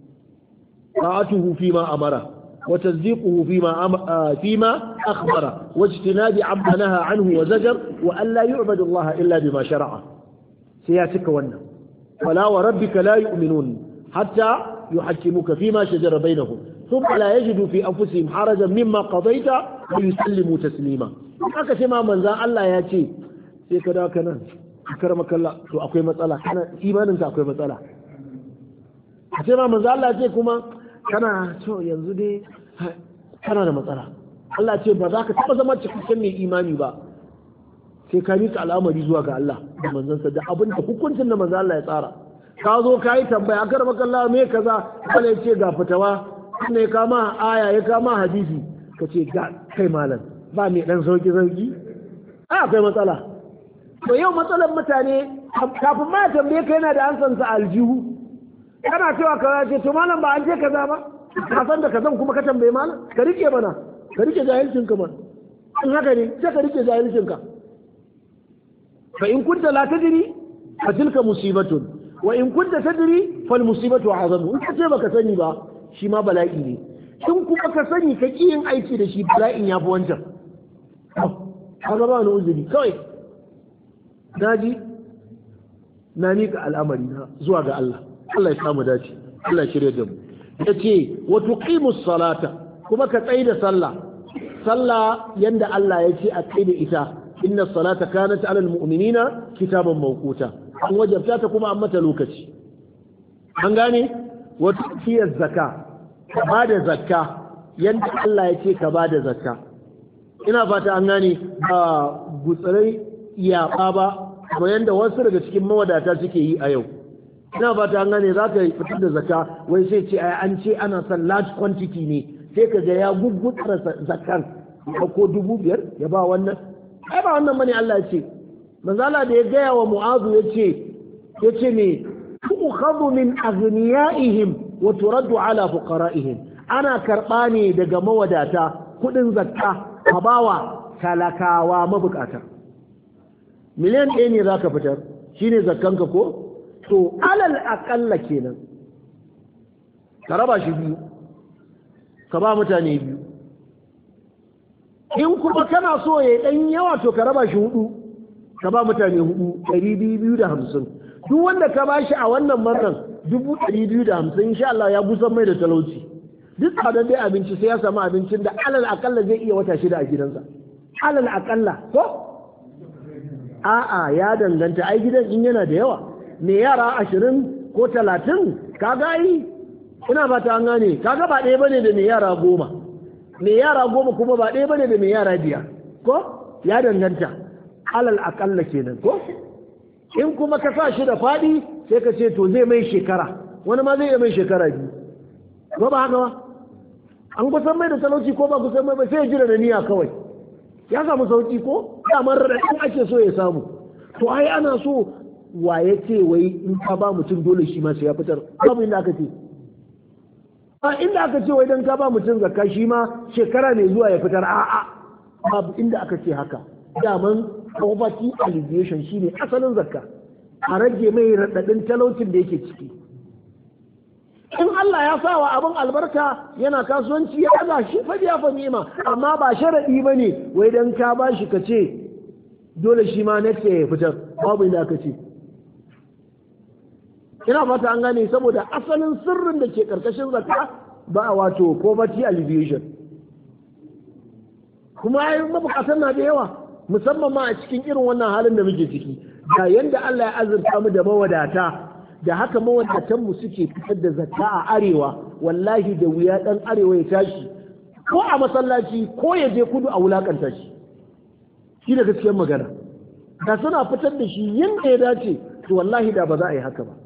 ta'atuhu fima amara wa tasdiquhu fima akhbara wa ijtinabi amma naha anhu wa zajar wa an la yu'badu Allah illa bima shar'a. sai ya cika wannan. fala wa rabbika la yu'minun hatta yuhakkimuka fima shajara bainahum thumma la yajidu fi anfusihim harajan mimma qadayta wa yusallimu taslima. aka ce ma manzan Allah ya ce sai ka dawo kanan karama kalla to akwai matsala kana imanin ka akwai matsala. a ce ma manzan Allah ya ce kuma kana to yanzu dai kana da matsala. Allah ce ba za ka taba zama cikakken mai imani ba sai ka mika al'amari zuwa ga Allah da manzansa da abin da hukuncin da manzan Allah ya tsara. ka zo ka yi tambaya karama kalla me kaza kana ya ce ga fitawa ne kama aya ya kama hadisi ka ce ga kai malam ba mai dan sauki akwai matsala. to yau matsalar mutane kafin ma tambaye ka yana da ansan sa aljihu kana cewa ka ce to malam ba an je kaza ba ka san da kazan kuma ka tambaye malam ka rike mana ka rike jahilcin ka man in haka ne sai ka rike jahilcin ka. fa in kunta la tadri fa tilka musibatun wa in kunta tadri fal musibatu azamu. in ka ce baka sani ba shi ma bala'i ne. in kuma ka sani ka ki yin aiki da shi bala'in ya fi wancan. kaga ba ni uzuri kawai naji na nika al'amari na zuwa ga Allah. Allah ya samu dace, Allah ya shirye da mu. yace wa tuqimus salata kuma ka tsai da sallah yanda Allah ya ce a tsai da ita. inna salata kanat 'alal mu'minina kitaban mawquta. an wajabta ta kuma an mata lokaci. an gane wa tuqiyaz zakka ka bada zakka yanda Allah ya ce ka bada zakka. ina fata an gane ba gutsarai yaɓa ba kamar yadda wasu daga cikin mawadata suke yi a yau. ina fata an gane za ka fitar da zakka wai sai ce an ce ana son large quantity ne sai ka ga ya guggutsara zakkan ya ko 5,000 ya ba wannan. ai ba wannan bane Allah ya ce. manzala da ya gaya wa mu'azu ya ce me tu'khadhu min aghniyaihim wa turaddu ala fuqara'ihim. ana karba ne daga mawadata kudin zakka a bawa talakawa mabukata. miliyan 1 ne za ka fitar shi ne zakkanka ko? to alal akalla kenan ka raba shi 2 ka ba mutane 2. in kuma kana so ya dan yawa to ka raba shi 4 ka ba mutane 4,250. duk wanda ka ba shi a wannan marran 250 insha Allah ya gusan mai da talauci. duk tsadar dai abinci sai ya samu abincin da alal akalla zai iya wata 6 a gidansa. alal akalla ko? a'a ya danganta. ai gidan in yana da yawa me yara 20 ko 30 kaga yi ina fata an gane kaga ba ɗaya bane da me yara 10. me yara 10 kuma ba ɗaya bane da me yara 5 ko? ya danganta alal akalla kenan ko? in kuma ka sa shi da faɗi sai ka ce to zai mai shekara, wani ma zai iya mai shekara 2 ko ba haka ba? an kusan mai da talauci ko ba kusan mai ba sai ya jira da niyya kawai ya samu sauki ko damar raɗin ake so ya samu. to ai ana so wa ya ce wai in ka ba mutum dole shi ma sai ya fitar. babu inda aka ce inda aka ce wai dan ka ba mutum zakka shi ma shekara ne zuwa ya fitar. a'a babu inda aka ce haka. daman poverty alleviation shine asalin zakka, a rage mai raɗaɗin talaucin da yake ciki. In Allah ya sa wa abin albarka yana kasuwanci ya ɗaga shi fa ya fa ni'ima, amma ba sharaɗi ba ne wai dan ka ba shi ka ce dole shi ma next ya fitar, babu inda aka ce. Ina fata an gane, saboda asalin sirrin da ke karkashin zakka ba wato poverty alleviation. Kuma ai mabukatan na da yawa, musamman ma a cikin irin wannan halin da muke ciki. Da yanda Allah ya azurta mu da mawadata, da haka mawadatanmu suke fitar da zakka a arewa, wallahi da wuya dan arewa ya tashi ko a masallaci ko ya je kudu a wulakanta shi. Shi da gaskiyar magana. Da suna fitar da shi yanda ya dace, to wallahi da ba za a yi haka ba.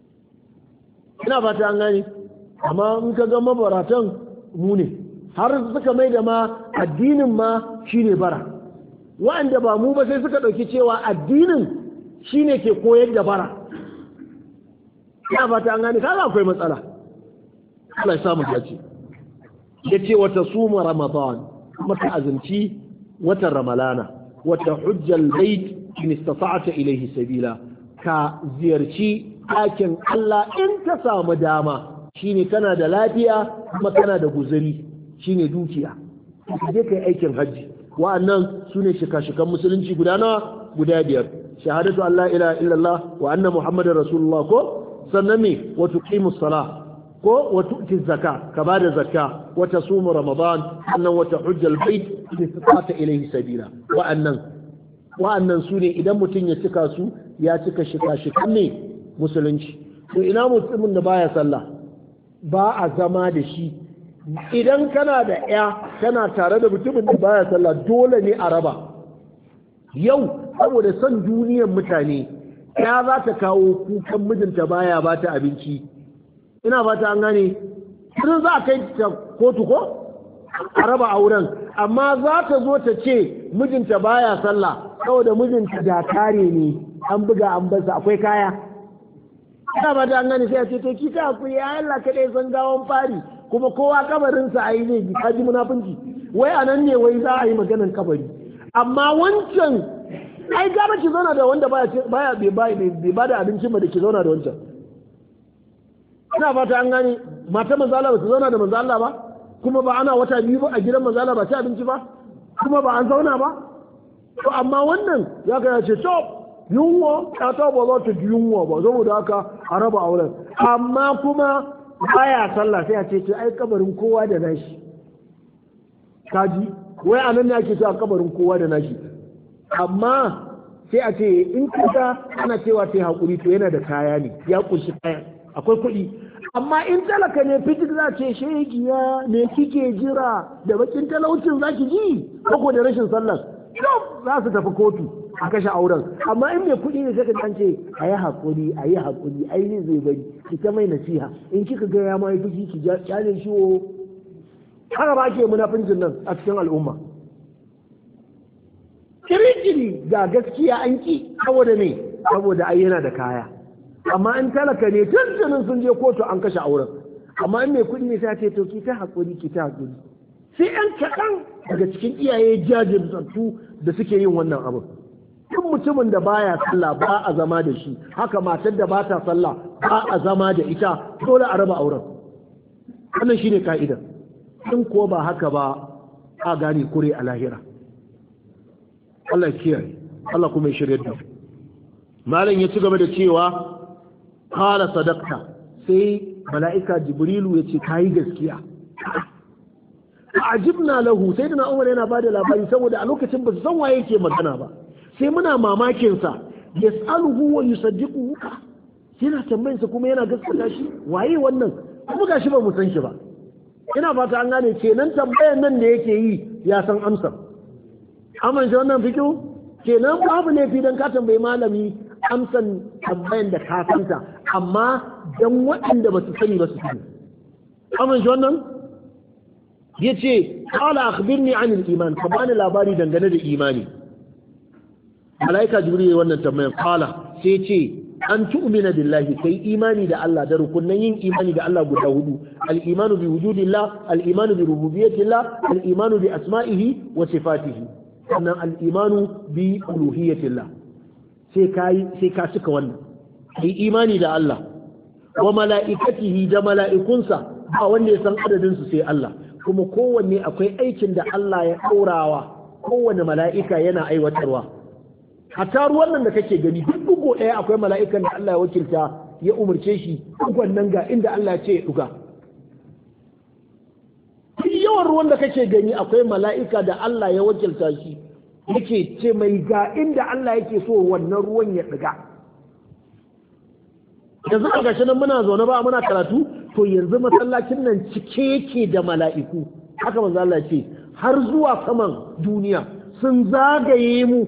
Ina fata an gane, amma in ka ga mabaratan mu ne, har suka mai da ma addinin ma shine bara. Wa'anda ba mu ba sai suka ɗauki cewa addinin shine ke koyar da bara. Ina fata an gane, kaga akwai matsala. Allah ya samu dace. Yace wata suma Ramadan, mata azumci watan Ramalana, wata hujjal bait in istata'ta ilayhi sabila, ka ziyarci ɗakin Allah in ka samu dama, shine kana da lafiya kuma kana da guzuri, shine dukiya, ka je kai aikin hajji. Wa'annan sune shika-shikan musulunci guda nawa? Guda 5. Shahadatu an la ilaha illallah wa anna muhammadar rasulullah, ko sannan me wa tuqimus salah, ko wa tu'ti zakka, ka bada zakka, wa tasumu ramadan, sannan wa tahujjal bait in istata ilayhi sabila. Wa'annan sune idan mutum ya cika su, ya cika shika-shikan ne musulunci. To ina mutumin da baya sallah, ba a zama da shi. Idan kana da kana tare da mutumin da baya sallah, dole ne a raba. Yau saboda son duniyar mutane, ya za ta kawo kukan mijinta baya ba ta abinci. Ina fata an gane, idan za a kai ta kotu ko a raba auren, amma za ta zo ta ce mijinta baya sallah saboda mijinta da kare ne, an buga an basa akwai kaya. Ina fata an gane, sai a ce to ki ta ku ya Allah kadai san gawon fari, kuma kowa kabarinsa a yi zai ji, kaji munafunci. Wai a nan ne wai za a yi maganan kabari, amma wancan ai gara ki zauna da wanda bai ba da abincin ba da ki zauna da wancan. Ina fata an gane, mata manzo Allah ba su zauna da manzo Allah ba, kuma ba ana wata 2 ba a gidan manzo Allah ba ci abinci ba, kuma ba an zauna ba. To amma wannan ya ga ya ce to yunwa ta ba za ta ji yunwa ba, saboda haka a raba auren. Amma kuma baya sallah, sai a ce ai kabarin kowa da nashi. Kaji wai anan ne ake cewa kabarin kowa da nashi, amma sai a ce in kaga ana cewa sai hakuri to yana da kaya ne, ya kunshi kaya, akwai kuɗi. Amma in talaka ne fitik za ce shegiya me kike jira, da bakin talaucin zaki ji ko da rashin sallah, za su tafi kotu a kashe auren. Amma in mai kuɗi ne sai ka ce a yi haƙuri ai ne zai bari, ki ta mai nasiha, in kika ga ya ma yi fushi ki kyale shi wo. Haka ba ke munafincin nan a cikin al'umma. Kiri-kiri ga gaskiya an ki, saboda ne, saboda ai yana da kaya. Amma in talaka ne tuntunin sun je kotu an kashe auren. Amma in mai kuɗi ne sai ce to ki ta haƙuri. Sai ‘yan kaɗan daga cikin iyaye jajirtattu da suke yin wannan abin. Duk mutumin da baya sallah ba a zama da shi, haka matar da ba ta sallah ba a zama da ita, dole a raba auren. Wannan shine ka'idar. In ko ba haka ba a gane kure a lahira. Allah kiyaye, Allah kuma ya shirya da. Malam ya ci gaba da cewa qala sadaqta, sai mala'ika Jibrilu ya ce kai gaskiya. Ajibna lahu, sai da Umar yana bada labari saboda a lokacin ba su san waye yake magana ba. Sai muna mamakin sa, yas'aluhu wa yusaddiquhu, yana tambayin sa kuma yana gaskata shi, waye wannan? Kuma gashi ba mu san shi ba. Ina fata an gane, kenan tambayan nan da yake yi ya san amsar. Amma shi wannan fikihu kenan babu laifi dan ka tambayi malami amsan tambayan da ka santa, amma dan waɗanda ba su sani ba su sani. Amma shi wannan yace qala akhbirni anil iman, ka bani labari dangane da imani. Malaika Jibril wannan tambayan, qala sai ce an tu'mina billahi, kai imani da Allah, da rukunnan yin imani da Allah guda 4: al-imanu bi wujudillah, al-imanu bi rububiyyatillah, al-imanu bi asma'ihi wa sifatihi. sannan al-imanu bi uluhiyyatillah sai ka cika wannan kai imani da Allah wa mala'ikatihi da mala'ikunsa ba wanda ya san adadin su sai Allah kuma kowanne akwai aikin da Allah ya ɗaurawa kowanne mala'ika yana aiwatarwa hatta ruwan nan da kake gani duk dugo ɗaya akwai mala'ikan da Allah ya wakilta ya umarce shi dugon nan ga inda Allah ya ce ya duga duk yawan ruwan da kake gani akwai mala'ika da Allah ya wakilta shi yake ce mai ga inda Allah yake so wannan ruwan ya ɗiga yanzu a gashi nan muna zaune ba muna karatu to yanzu masallacin nan cike yake da mala'iku haka manzo Allah ce har zuwa saman duniya sun zagaye mu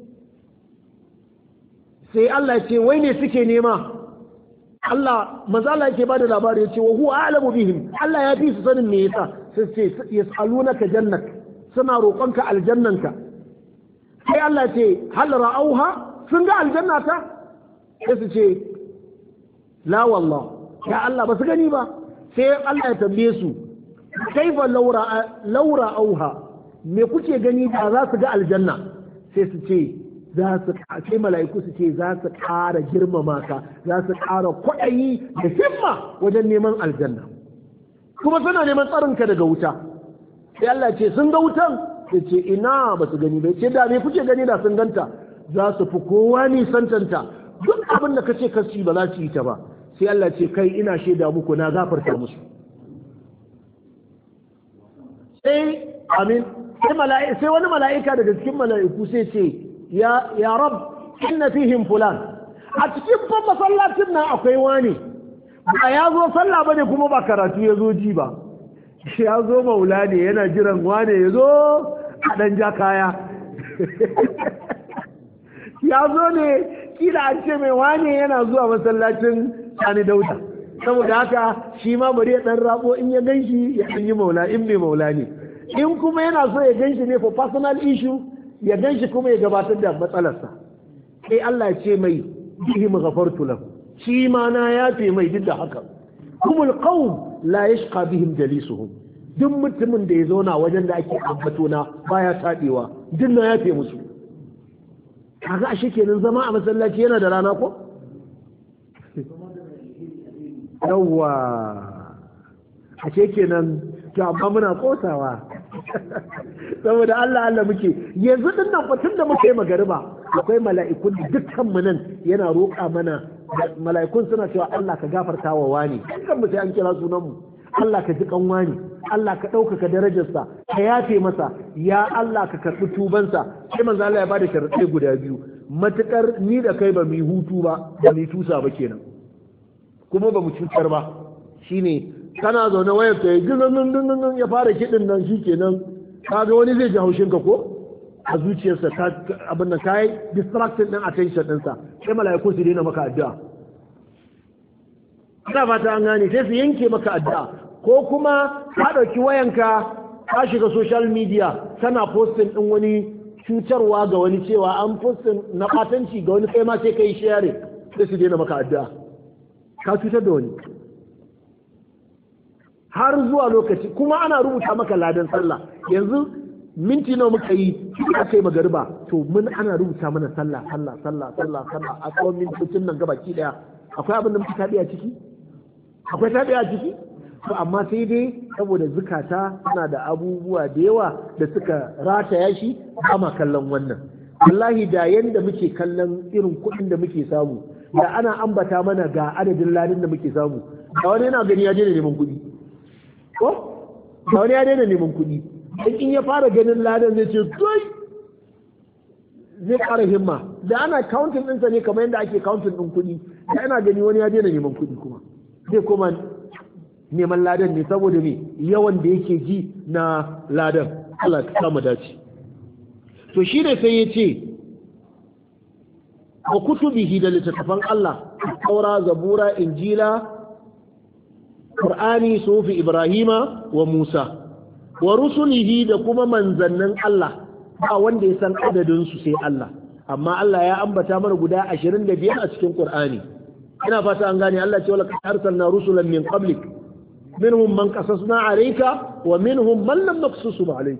sai Allah ya ce wai ne suke nema Allah manzo Allah yake bada labari ya ce wa huwa a'lamu bihim Allah ya fi su sanin me yasa sai ce yas'alunaka jannat suna roƙonka aljannanka sai Allah ce hal ra'auha sun ga aljanna ta sai su ce la wallah ya Allah ba su gani ba sai Allah ya tambaye su kaifa laura auha me kuke gani da za su ga aljanna sai su ce za su sai mala'iku su ce za su ƙara girmama ka za su ƙara kwaɗayi da himma wajen neman aljanna kuma suna neman tsarinka daga wuta sai Allah ce sun ga wutan sai ce ina ba su gani bai ce da me kuke gani da sun ganta za su fi kowa nisantanta duk abin da kace kaci ba za su yi ta ba sai Allah ce kai ina shaida muku na gafarta musu sai amin sai wani mala'ika daga cikin mala'iku sai ce ya rab inna fihim fulan a cikin fa masallacin nan akwai wani ba ya zo sallah bane kuma ba karatu ya zo ji ba ya zo maula ne yana jiran wane ya zo a ɗan ja kaya ya zo ne kila an ce mai wane yana zuwa masallacin sani dauda saboda haka shi ma bari ya ɗan rabo in ya ganshi ya ɗan yi maula in mai maula ne in kuma yana so ya ganshi ne for personal issue ya ganshi kuma ya gabatar da matsalarsa sai Allah ya ce mai bihim ghafartu lahu shi ma na yafe mai duk da haka humul qawm la yashqa bihim jalisuhum duk mutumin da ya zauna wajen da ake ambato na baya tadewa duk na yafe musu kaga ashe kenan zama a masallaci yana da rana ko yawa ashe kenan to amma muna kosawa saboda Allah muke yanzu din nan fatun da muke magariba akwai mala'ikun dukkan mu nan yana roƙa mana mala'ikun suna cewa Allah ka gafarta wa wani dukkan mu sai an kira sunan mu Allah ka ji kan wani Allah ka ɗaukaka darajarsa ka yafe masa ya Allah ka karɓi tubansa sai manzo Allah ya bada sharaɗai guda biyu matukar ni da kai ba mu hutu ba ba mu tusa ba kenan kuma ba mu cutar ba shine kana zaune wayar ta yi ginin ya fara kiɗin nan shi kenan kaga wani zai ji haushin ka ko a zuciyarsa abin da ka yi distracting ɗin attention ɗinsa sai mala'iku su daina maka addu'a ina fata an gane sai su yanke maka addu'a ko kuma ka ɗauki wayanka ka shiga social media kana posting ɗin wani cutarwa ga wani cewa an posting na ɓatanci ga wani kai ma sai ka yi sharing sai su daina maka addu'a ka cutar da wani har zuwa lokaci kuma ana rubuta maka ladan sallah yanzu minti nawa muka yi aka yi magariba to mun ana rubuta mana sallah a tsawon mintocin nan gabaki daya akwai abin da muka tabi a ciki akwai tabi a ciki to amma sai dai saboda zukata suna da abubuwa da yawa da suka rataya shi ba ma kallon wannan wallahi da yanda muke kallon irin kuɗin da muke samu da ana ambata mana ga adadin ladin da muke samu da wani yana gani ya daina neman kuɗi ko da wani ya daina neman kuɗi in ya fara ganin ladan zai ce kai zai ƙara himma da ana counting ɗinsa ne kamar yadda ake counting ɗin kuɗi da ana gani wani ya daina neman kuɗi kuma zai koma neman ladan ne saboda me yawan da yake ji na ladan Allah ka samu dace to shi ne sai ya ce wa kutubihi da littattafan Allah Taura Zabura Injila Qur'ani sufi Ibrahima wa Musa wa rusulihi da kuma manzannin Allah ba wanda ya san adadin su sai Allah amma Allah ya ambata mana guda 25 a cikin Qur'ani ina fata an gane Allah ce wala qad arsalna rusulan min qablik minhum man qasasna alayka wa minhum man lam naqsusum alayk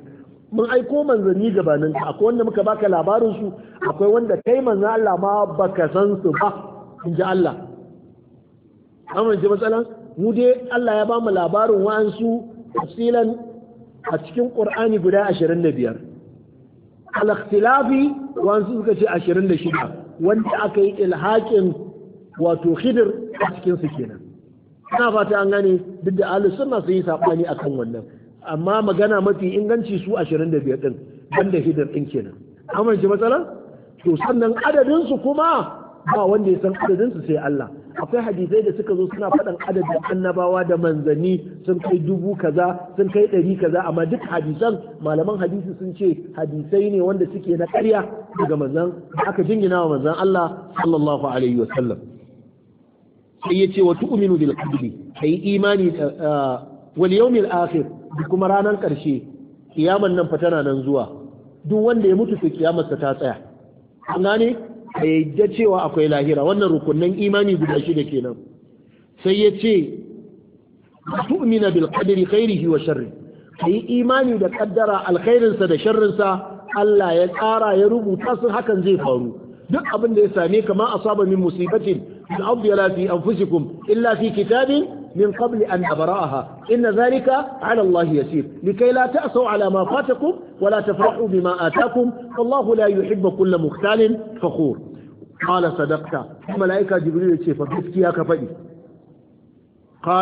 mun aiko manzanni gabanin ka, akwai wanda muka baka labarin su, akwai wanda kai manzan Allah ma baka san su ba, in ji Allah. Amma ji matsalan mu dai Allah ya ba mu labarin wa'ansu tafsilan a cikin Qur'ani guda 25. Al-ikhtilafi wa'ansu suka ce 26 wanda aka yi ilhaƙin wato Khidir a cikin su kenan. Ina fata an gane duk da ahlus sunna sun yi sabani akan wannan. Amma magana mafi inganci su 25 din banda Khidir din kenan. Amma ji matsalan to sannan adadin su kuma ba wanda ya san adadin su sai Allah. Akwai hadisai da suka zo suna faɗan adadin annabawa da manzanni sun kai 1000 kaza sun kai 100 kaza, amma duk hadisan malaman hadisi sun ce hadisai ne wanda suke na ƙarya daga manzan aka jingina wa manzan Allah sallallahu alaihi wasallam. Sai ya ce wa tu'minu bil qadri, kai imani wal yawmil akhir, kuma ranar ƙarshe kiyaman nan fa tana nan zuwa, duk wanda ya mutu to kiyamarsa ta tsaya. An gane a yadda cewa akwai lahira, wannan rukunin imani guda shida kenan. Sai ya ce tu'mina bil qadri khairihi wa sharri, kai imani da kaddara alkhairinsa da sharrinsa Allah ya tsara ya rubuta su hakan zai faru. Duk abin da ya same ka ma asaba min musibatin fil ardi wala fi anfusikum illa fi kitabin من قبل أن أبرأها إن ذلك على الله يسير لكي لا تأسوا على ما فاتكم ولا تفرحوا بما آتاكم والله لا يحب كل مختال فخور. قال صدقت. ملائكة جبريل يتشفى بسكيها كفدي. قال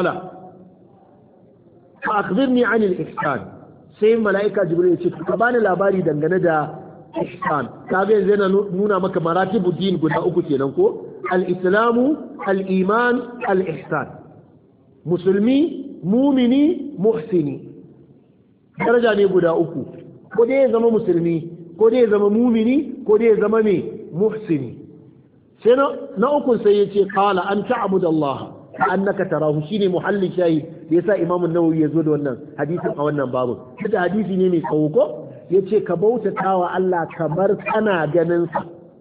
فأخبرني عن الإحسان. سيم ملائكة جبريل يتشفى كبان الأباري دنجندا إحسان. كابين زينا نونا مك مراتب الدين قلنا أكتي ننكو الإسلام الإيمان الإحسان. musulmi mumini muhsini daraja ne guda uku, ko dai ya zama musulmi ko dai ya zama mumini ko dai ya zama ne muhsini. sai na uku sai ya ce qala an ta'budallaha annaka tarahu, shine muhallin shahid da yasa Imam an-Nawawi ya zo da wannan hadisin a wannan babu. da hadisi ne mai tsawo ko yace ka bautatawa Allah kamar kana ganin sa.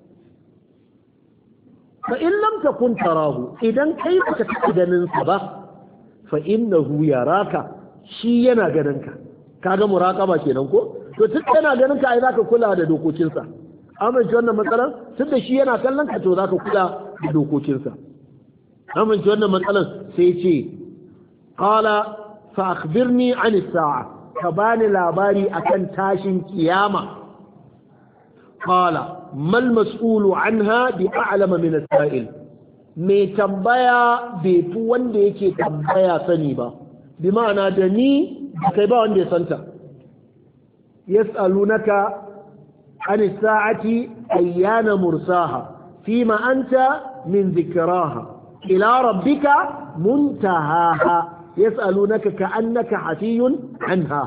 fa in lam takun tarahu, idan kai baka taɓa ganin sa ba fa innahu yaraka, shi yana ganin ka. Kaga muraqaba kenan ko to tun yana ganin ka ai zaka kula da dokokin sa. Amma ji wannan matsalan tun da shi yana kallon ka to zaka kula da dokokin sa. Amma ji wannan matsalan sai ce qala fa akhbirni an as-sa'a, ka bani labari akan tashin kiyama. qala mal mas'ulu anha bi a'lama min as-sa'il, mai tambaya bai fi wanda yake tambaya sani ba, bi ma'ana da ni da kai ba wanda ya santa. yas'alunaka an as-sa'ati ayyana mursaha fima anta min dhikraha ila rabbika muntahaha yas'alunaka ka'annaka hafiyun anha.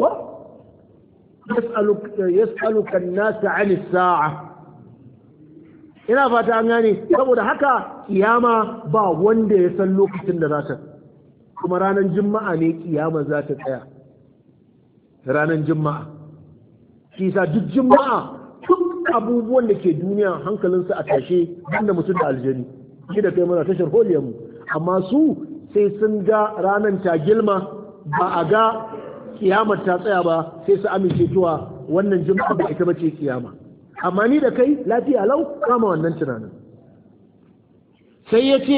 yas'aluka an-nas 'an as-sa'a, ina fata an gane. saboda haka kiyama ba wanda ya san lokacin da za ta, kuma ranar juma'a ne kiyama za ta tsaya, ranar juma'a. shi sa duk juma'a duk abubuwan da ke duniya hankalinsu a tashe banda mutum da aljani, shi da kai mana tashar holiyarmu, amma su sai sun ga ranar ta gilma ba a ga kiyamar ta tsaya ba sai su amince cewa wannan juma'a ba ita bace kiyama. amma ni da kai lafiya lau kama wannan tunanin. sai ya ce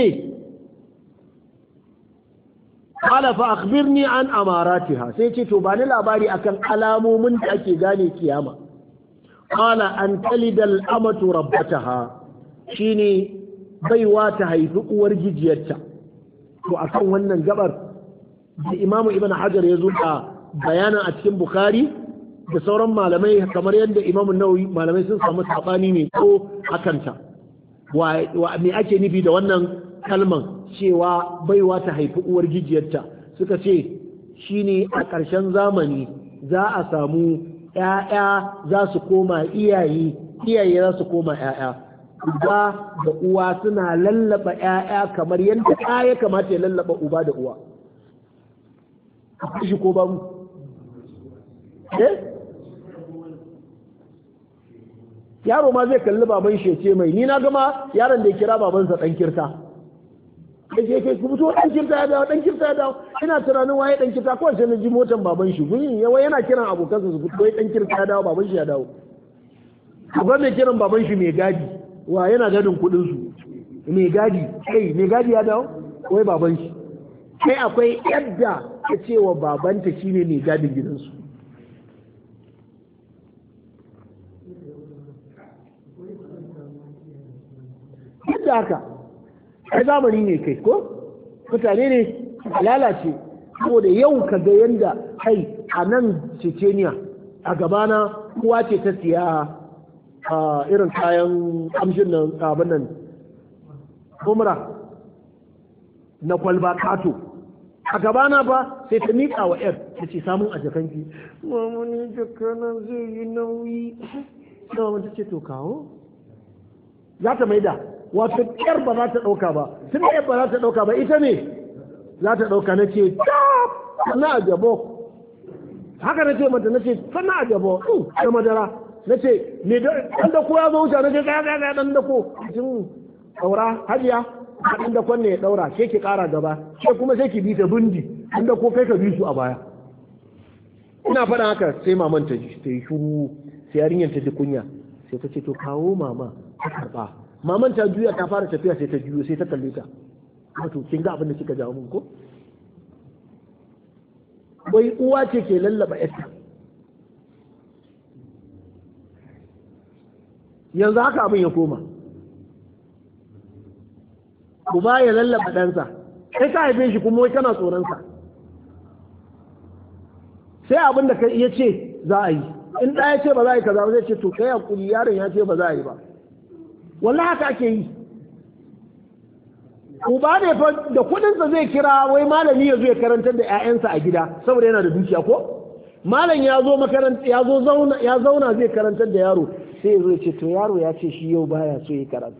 qala fa akhbirni an amaratiha, sai ce to bani labari akan alamomin da ake gane kiyama. qala an talida al-amatu rabbataha, shine baiwa ta haifi uwar gijiyarta. to akan wannan gabar da Imam Ibn Hajar ya zo da bayanan a cikin Bukhari da sauran malamai kamar yadda Imam Nawawi, malamai sun samu sabani ne ko akanta. wa me ake nufi da wannan kalman cewa baiwa ta haifi uwar gijiyarta? suka ce shine a ƙarshen zamani za a samu ƴaƴa za su koma iyaye za su koma ƴaƴa. uba da uwa suna lallaba ƴaƴa kamar yadda ɗa ya kamata ya lallaba uba da uwa. akwai shi ko babu? yaro ma zai kalli baban shi ce mai, ni na gama yaron da ya kira babansa dan kirta. je kai ku fito dan kirta ya dawo dan kirta ya dawo ina tunanin waye dan kirta ko sai na ji motan baban shi gurin yawa yana kiran abokansa su fito dan kirta ya dawo baban shi ya dawo akwai mai kiran baban shi mai gadi wa yana gadin kudin su mai gadi kai mai gadi ya dawo wai baban shi kai akwai yadda ta ce wa babanta shine mai gadin gidansu yadda haka ai zamani ne kai ko mutane ne lalace saboda yau ka ga yanda kai a nan Chechnya a gabana kowa ce ta siya irin kayan kamshin nan abin nan umra na kwalba kato a gabana ba sai ta miƙa wa yar ta ce samun a jakanki mamani jakanan zai yi nauyi na ta ce to kawo za ta maida wato yar ba za ta ɗauka ba tun da yar ba za ta ɗauka ba ita ne za ta ɗauka na ce sana a jabo haka na ce mata na ce sana a jabo da madara na ce me ɗan da ko ya zo wuce na ce ɗaya ɗan da ko jin ɗaura hajiya ɗan da kwanne ya ɗaura ke ki ƙara gaba ke kuma sai ki bi ta bindi ɗan da ko kai ka bi su a baya ina faɗa haka sai maman ta yi shuru sai yarinyar ta ji kunya sai ta ce to kawo mama ta karɓa maman ta juya ta fara tafiya sai ta juyo sai ta kalle ta wato kin ga abin da kika jawo mun ko wai uwa ce ke lallaba yarta yanzu haka abin ya koma uba ya lallaba ɗansa kai ka haife shi kuma wai kana tsoronsa sai abin da ka iya ce za a yi in ɗaya ce ba za a yi kaza ba zai ce to kai hakuri yaron ya ce ba za a yi ba wallahi haka ake yi uba ne fa da kudinsa zai kira wai malami ya zo ya karantar da ƴaƴansa a gida saboda yana da dukiya ko malam ya zo makaranta ya zauna zai karantar da yaro sai ya zo ya ce to yaro ya ce shi yau baya so ya karatu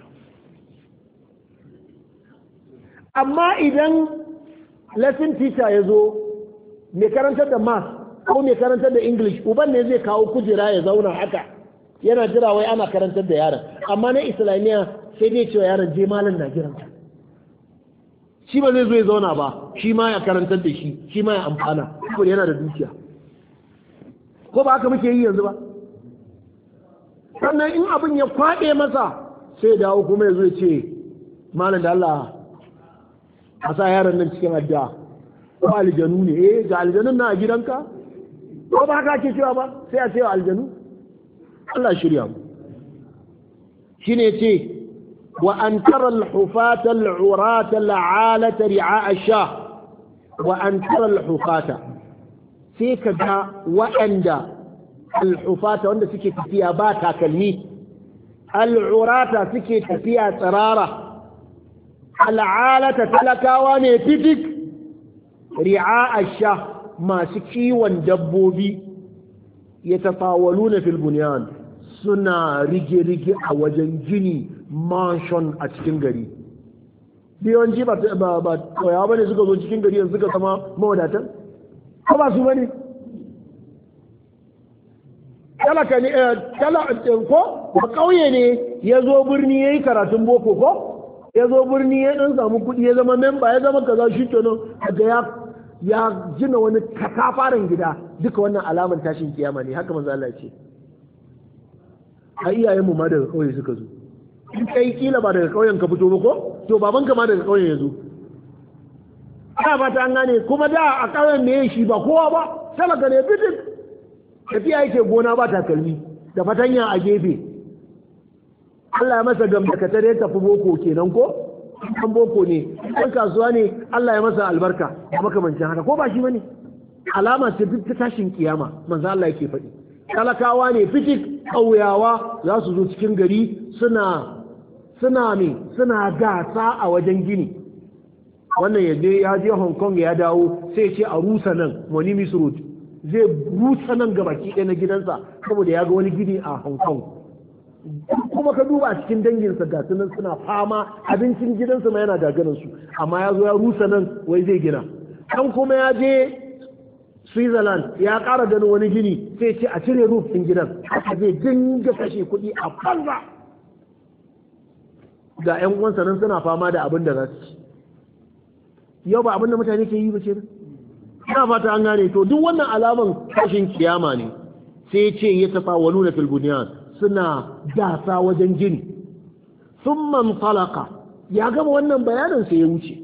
amma idan lesson teacher ya zo mai karantar da math ko mai karantar da english uban ne zai kawo kujera ya zauna haka yana jira wai ana karantar da yaron amma na islamiyya sai dai cewa yaron je malam na jiran shi ba zai zo ya zauna ba shi ma ya karantar da shi ma ya amfana saboda yana da dukiya ko ba haka muke yi yanzu ba sannan in abin ya kwaɗe masa sai ya dawo kuma ya zo ya ce malam da Allah a sa yaron nan cikin addu'a ko aljanu ne ga aljanun na a gidanka ko ba haka ake cewa ba sai a ce wa aljanu Allah shirya mu shine ce wa an tara al-hufata al-urata al-alata ri'a ash-shah wa an tara al-hufata sai kaga waɗanda al-hufata wanda suke tafiya ba takalmi al-urata suke tafiya tsirara al-alata talakawa ne fitik ri'a ash-shah masu kiwon dabbobi yatafawaluna fil bunyan suna rige-rige a wajen gini mansion a cikin gari yawanci ba koyawa bane suka zo cikin gari yanzu suka zama mawadatan ko ba su bane talaka ne ko ba kauye ne ya zo birni ya yi karatun boko ko ya zo birni ya dan samu kuɗi ya zama memba ya zama kaza shi kenan daga ya gina wani katafaren gida duka wannan alaman tashin kiyama ne haka manzo Allah ya ce a iyayenmu ma daga kauye suka zo in kai kila ba daga kauyen ka fito ba ko to babanka ma daga kauyen ya zo ana fata an gane kuma da a kauyen ne shi ba kowa ba talaka ne bitin tafiya yake gona ba takalmi da fatanya a gefe Allah ya masa gamdakatar ya tafi boko kenan ko an boko ne ɗan kasuwa ne Allah ya masa albarka da makamancin haka ko ba shi bane alama ce duk ta tashin kiyama manzo Allah yake faɗi talakawa ne fitik ƙauyawa za su zo cikin gari suna gasa a wajen gini wannan ya je Hong Kong ya dawo sai ce a rusa nan wani Road zai rusa nan gabaki ɗaya na gidansa saboda ya ga wani gini a Hong Kong kuma ka duba a cikin danginsa ga sunan suna fama abincin gidansa ma yana gagarinsu amma ya zo ya rusa nan wai zai gina kan kuma ya je Switzerland ya ƙara ganin wani gini sai ce a cire roof ɗin gidan haka zai dinga kashe kuɗi a banza ga 'yan uwansa nan suna fama da abin da za su ci yau ba abinda mutane ke yi ba ce ina fata an gane to duk wannan alaman tashin kiyama ne sai ce ya tafawaluna fil bunyan suna gasa wajen gini thumma talaqa ya gama wannan bayanin sai ya wuce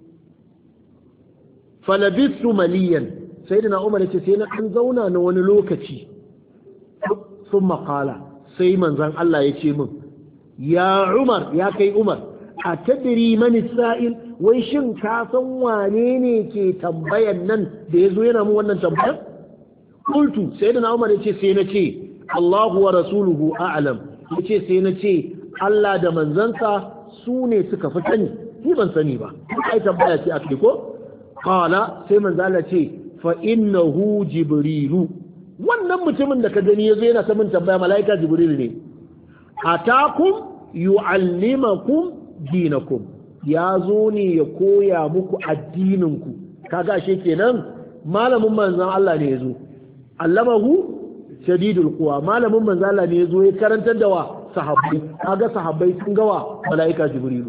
falabistu maliyan sayyidina umar yace sai na kan zauna na wani lokaci thumma qala sai manzon Allah ya ce min ya umar ya kai umar atadri man sa'il wai shin ka san wane ne ke tambayan nan da yazo yana mu wannan tambayar qultu sayyidina umar yace sai na ce Allahu wa rasuluhu a'lam yace sai na ce Allah da manzansa su ne suka fi sani ni ban sani ba ai tambaya ce ake ko qala sai manzo Allah ce fa innahu jibrilu wannan mutumin da ka gani yazo yana ta min tambaya malaika jibril ne atakum yu'allimakum dinakum ya zo ne ya koya muku addininku kaga ashe kenan malamin manzon Allah ne yazo allamahu shadidul quwa malamin manzon Allah ne yazo ya karantar da wa sahabbai kaga sahabbai sun gawa malaika jibrilu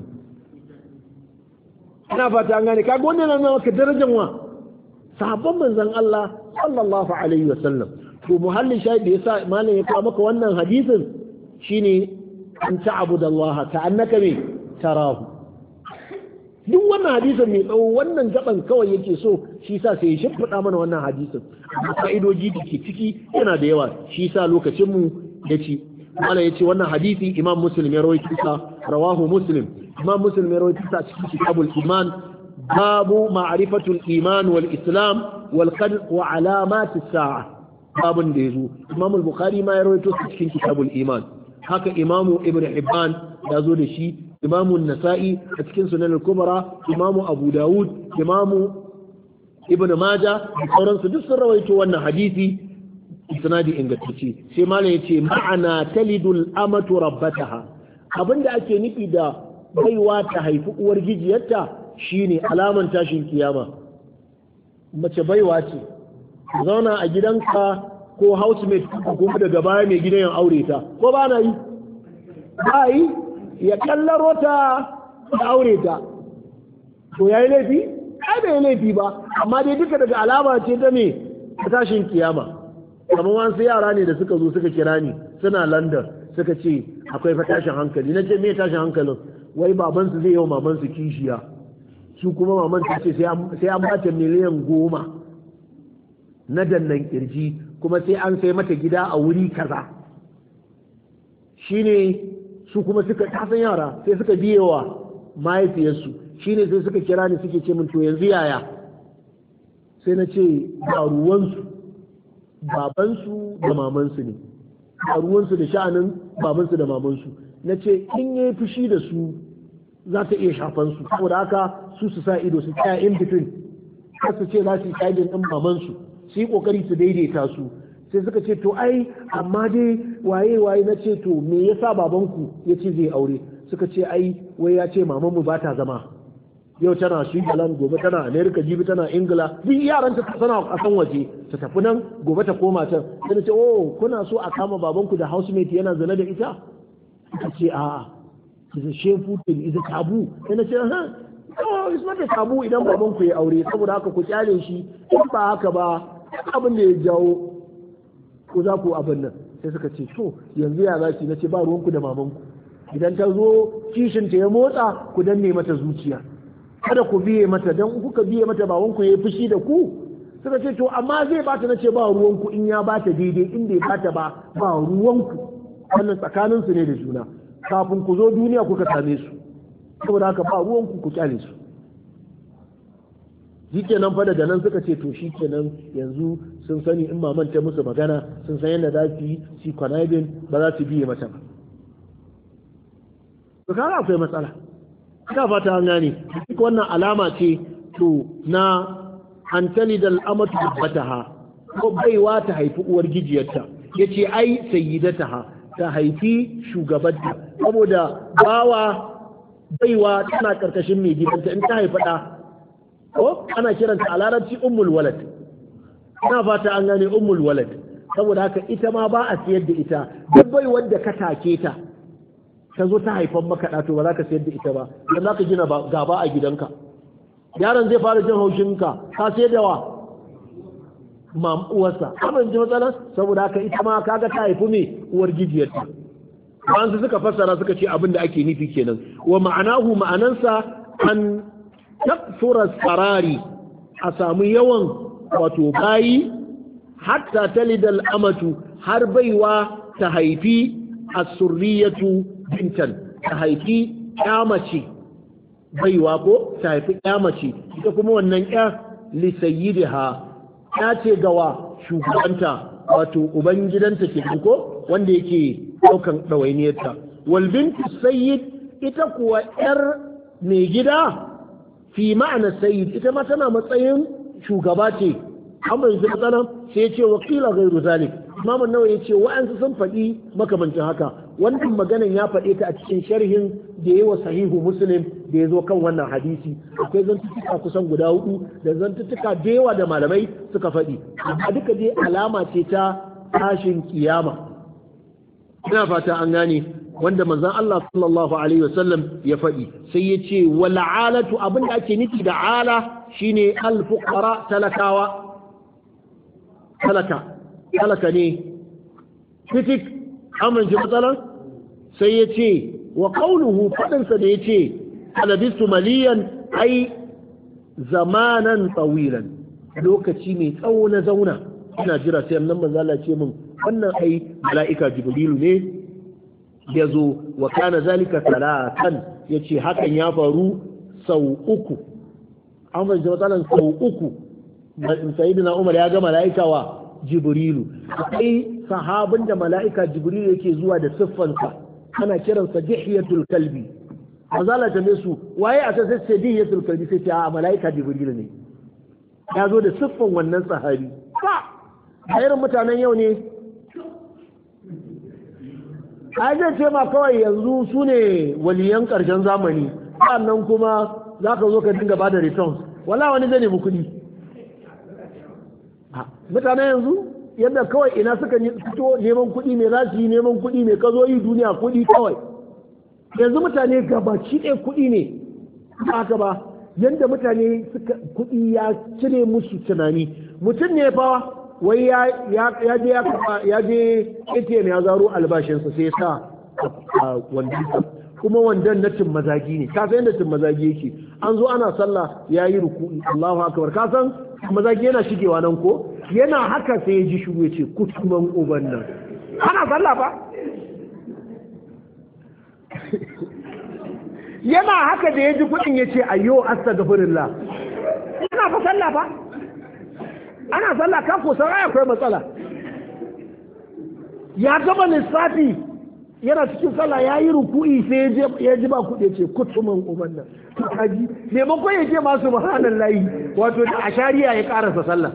ina fata an gane kaga wannan nan maka darajar wa sahabban manzon Allah sallallahu alaihi wasallam to muhallin shahid da yasa malam ya kawo maka wannan hadisin shine an ta'budallaha ka'annaka me tarahu duk wannan hadisin mai tsawo wannan gaban kawai yake so shi yasa sai ya shimfiɗa mana wannan hadisin fa'idoji da ke ciki yana da yawa shi yasa lokacin mu yace malam yace wannan hadisi imam muslim ya rawaito sa rawahu muslim imam muslim ya rawaito sa cikin kitabul iman babu ma'rifatul iman wal islam wal qadr wa alamat as-sa'a babun da yazo imam al-bukhari ma ya rawaito sa cikin kitabul iman haka imamu ibn hibban ya zo da shi imamu nasa'i a cikin sunan al-kubra imamu abu dawud imamu ibn majah da sauransu duk sun rawaito wannan hadisi isnadi ingantacce sai malam yace ma'ana talidul amatu rabbataha abinda ake nufi da baiwa ta haifi uwar gijiyarta shine alaman tashin kiyama mace baiwa ce zauna a gidanka ko housemate kuma daga baya mai gidan yan aure ta ko ba na yi ba yi ya kallaro ta da aure ta to yayi laifi ai bai laifi ba amma dai duka daga alama ce ta me ta tashin kiyama kamar wasu yara ne da suka zo suka kira ni suna London suka ce akwai fa tashin hankali na ce me tashin hankalin wai babansu zai yi wa mamansu kishiya su kuma maman ta ce sai an bata miliyan 10 na dannan kirji kuma sai an sai mata gida a wuri kaza shine su kuma suka tasan yara sai suka biye wa mahaifiyarsu shine sai suka kira ni suke ce min to yanzu yaya sai na ce ba ruwansu babansu da mamansu ne ba ruwansu da sha'anin babansu da mamansu na ce in yi fushi da su za ta iya shafan su saboda haka su sa ido su tsaya in between kar su ce za su yi kaidin din mamansu su yi kokari su daidaita su sai suka ce to ai amma dai waye na ce to me yasa babanku ya ce zai aure suka ce ai wai ya ce mamanmu ba ta zama yau tana Switzerland gobe tana America jibi tana Ingila duk yaran ta sana a kasan waje ta tafi nan gobe ta koma can sai ce oh kuna so a kama babanku da housemate yana zina da ita suka ce a'a is a shameful thing is a taboo sai na ce oh it's not a taboo idan babanku ya aure saboda haka ku kyale shi in ba haka ba abin da ya jawo ko za ku abin nan sai suka ce to yanzu ya za ki na ce ba ruwanku da mamanku idan ta zo kishin ta ya motsa ku danne mata zuciya kada ku biye mata dan kuka biye mata babanku ya yi fushi da ku suka ce to amma zai bata na ce ba ruwanku in ya bata daidai in bai bata ba ruwanku wannan tsakanin su ne da juna kafin ku zo duniya kuka same su saboda haka ba ruwanku ku kyale su shikenan fa daga nan suka ce to shikenan yanzu sun sani in maman ta musu magana sun san yadda za su yi shi conniving ba za su biye mata ba to kaga akwai matsala ina fata an gane duk wannan alama ce to na an talidal amatu bataha ko baiwa ta haifi uwar gijiyarta yace ai sayyidataha ta haifi shugabarta saboda bawa baiwa tana karkashin mai gidanta in ta haifa da ko ana kiranta a larabci ummul walad ina fata an gane ummul walad saboda haka ita ma ba a siyar da ita duk bai wanda ka take ta ta zo ta haifan maka to ba za ka siyar da ita ba dan za ka gina gaba a gidanka yaron zai fara jin haushinka ka sai da wa uwarsa abin ji matsalar saboda haka ita ma kaga ta haifi me uwar gijiyarta wanda suka fassara suka ce abin da ake nufi kenan wa ma'anahu ma'anansa an takfura sarari a samu yawan wato bayi hatta talidal amatu har baiwa ta haifi asurriyatu bintan ta haifi mace baiwa ko ta haifi mace ita kuma wannan li sayyidiha ya ce gawa shugabanta wato ubangidanta ke ko wanda yake daukan ɗawainiyarta wal bintu sayyid ita kuwa yar mai gida fi ma'ana sayyid ita ma tana matsayin shugaba ce amma yanzu matsalan sai ya ce wakila gairu zalik imam an-nawawi ya ce wa'ansu sun faɗi makamancin haka wannan maganan ya faɗe ta a cikin sharhin da yayi wa sahihu muslim da ya zo kan wannan hadisi akwai zantuttuka kusan guda 4 da zantuttuka da yawa da malamai suka faɗi amma duka dai alama ce ta tashin kiyama ina fata an gane wanda manzon Allah sallallahu alaihi wasallam ya faɗi sai ya ce wal alatu abinda ake nufi da ala shine al fuqara talaka ne fitik amince matsalar sai ya ce wa qawluhu fadinsa da ya ce alabistu maliyan ai zamanan tsawilan lokaci mai tsawo na zauna ina jira sai annan manzo Allah ce min wannan ai mala'ika jibrilu ne ya zo wa kana zalika talatan yace hakan ya faru sau 3 an bai matsalan sau 3 sayyidina Umar ya ga mala'ika wa jibrilu akwai sahabin da mala'ika jibrilu yake zuwa da siffansa ana kiransa dihiyatul kalbi mazala ta su waye a sai sai dihiyatul kalbi sai ta mala'ika jibrilu ne ya zo da siffan wannan sahabi a irin mutanen yau ne a zai ce ma kawai yanzu su ne waliyan ƙarshen zamani sannan kuma za ka zo ka dinga ba da returns wala wani zai nemi kuɗi mutane yanzu yadda kawai ina suka fito neman kuɗi mai za su yi neman kuɗi mai ka zo yi duniya kuɗi kawai yanzu mutane gabaci ɗaya kuɗi ne haka ba yadda mutane suka kuɗi ya cire musu tunani mutum ne fa wai ya je ATM ya zaro albashinsa sai ya sa a wandonsa kuma wandon na cin mazagi ne ka san yadda cin mazagi yake an zo ana sallah ya yi ruku'i Allahu akbar ka san mazagi yana shigewa nan ko yana haka sai ya ji shiru ya ce kutuman uban nan ana sallah ba yana haka da ya ji kudin ya ce ayyo astaghfirullah yana fa sallah ba ana sallah ka ko sai akwai matsala ya gama lissafi yana cikin sallah ya yi ruku'i sai ya ji ba kuɗi ce kutumin uban nan kaji maimakon ya ce masu subhanallahi wato da ashariya ya karasa sallah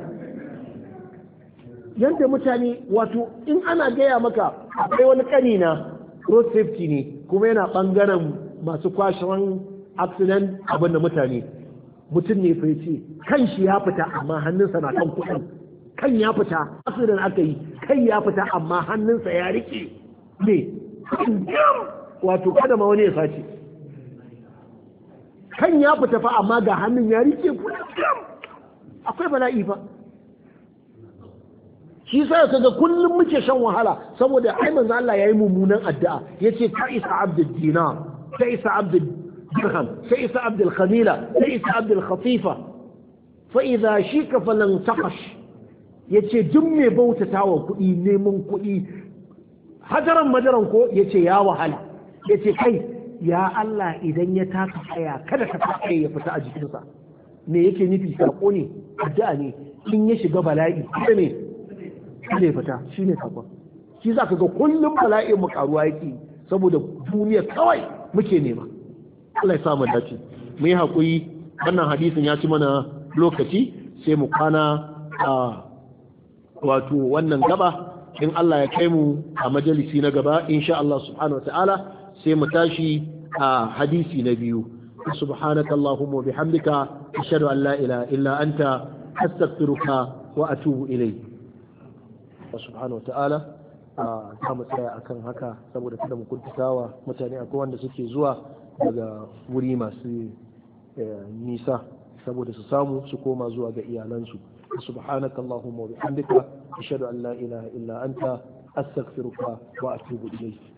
yanda mutane wato in ana gaya maka akwai wani kanina road safety ne kuma yana bangaren masu kwashewan accident abin da mutane mutum ne fa yace kan shi ya fita amma hannunsa na kan kuɗin kan ya fita accident aka yi kai ya fita amma hannunsa ya rike ne wato kada ma wani ya sace kan ya fita fa amma ga hannun ya rike kuɗin akwai bala'i fa shi sai kaga kullum muke shan wahala saboda ai manzo Allah yayi mummunan addu'a yace ta isa abdul dinar ta isa abdul dirham ta isa abdul khamila ta isa abdul khatifa fa idza shika falan taqash yace duk mai bautatawa kuɗi neman kuɗi hajaran majaran ko yace ya wahala yace kai ya Allah idan ya taka tsaya kada ka taka ya fita a jikinsa me yake nufi sako ne addu'a ne in ya shiga bala'i kada ne kada ya fita shine sakon shi zaka ga kullum bala'in mu karuwa yake saboda duniya kawai muke nema Allah ya sa mu dace mu yi hakuri wannan hadisin ya ci mana lokaci sai mu kwana a wato wannan gaba in Allah ya kai mu a majalisi na gaba insha Allah subhanahu wataala sai mu tashi a hadisi na biyu subhanaka allahumma wa bihamdika ashhadu an la ilaha illa anta astaghfiruka wa atubu ilayk subhanahu wataala za mu tsaya akan haka saboda kada mu kuntatawa mutane akwai wanda suke zuwa daga wuri masu nisa saboda su samu su koma zuwa ga iyalansu. subhanaka allahumma wa bihamdika ashhadu an la ilaha illa anta astaghfiruka wa atubu ilayk.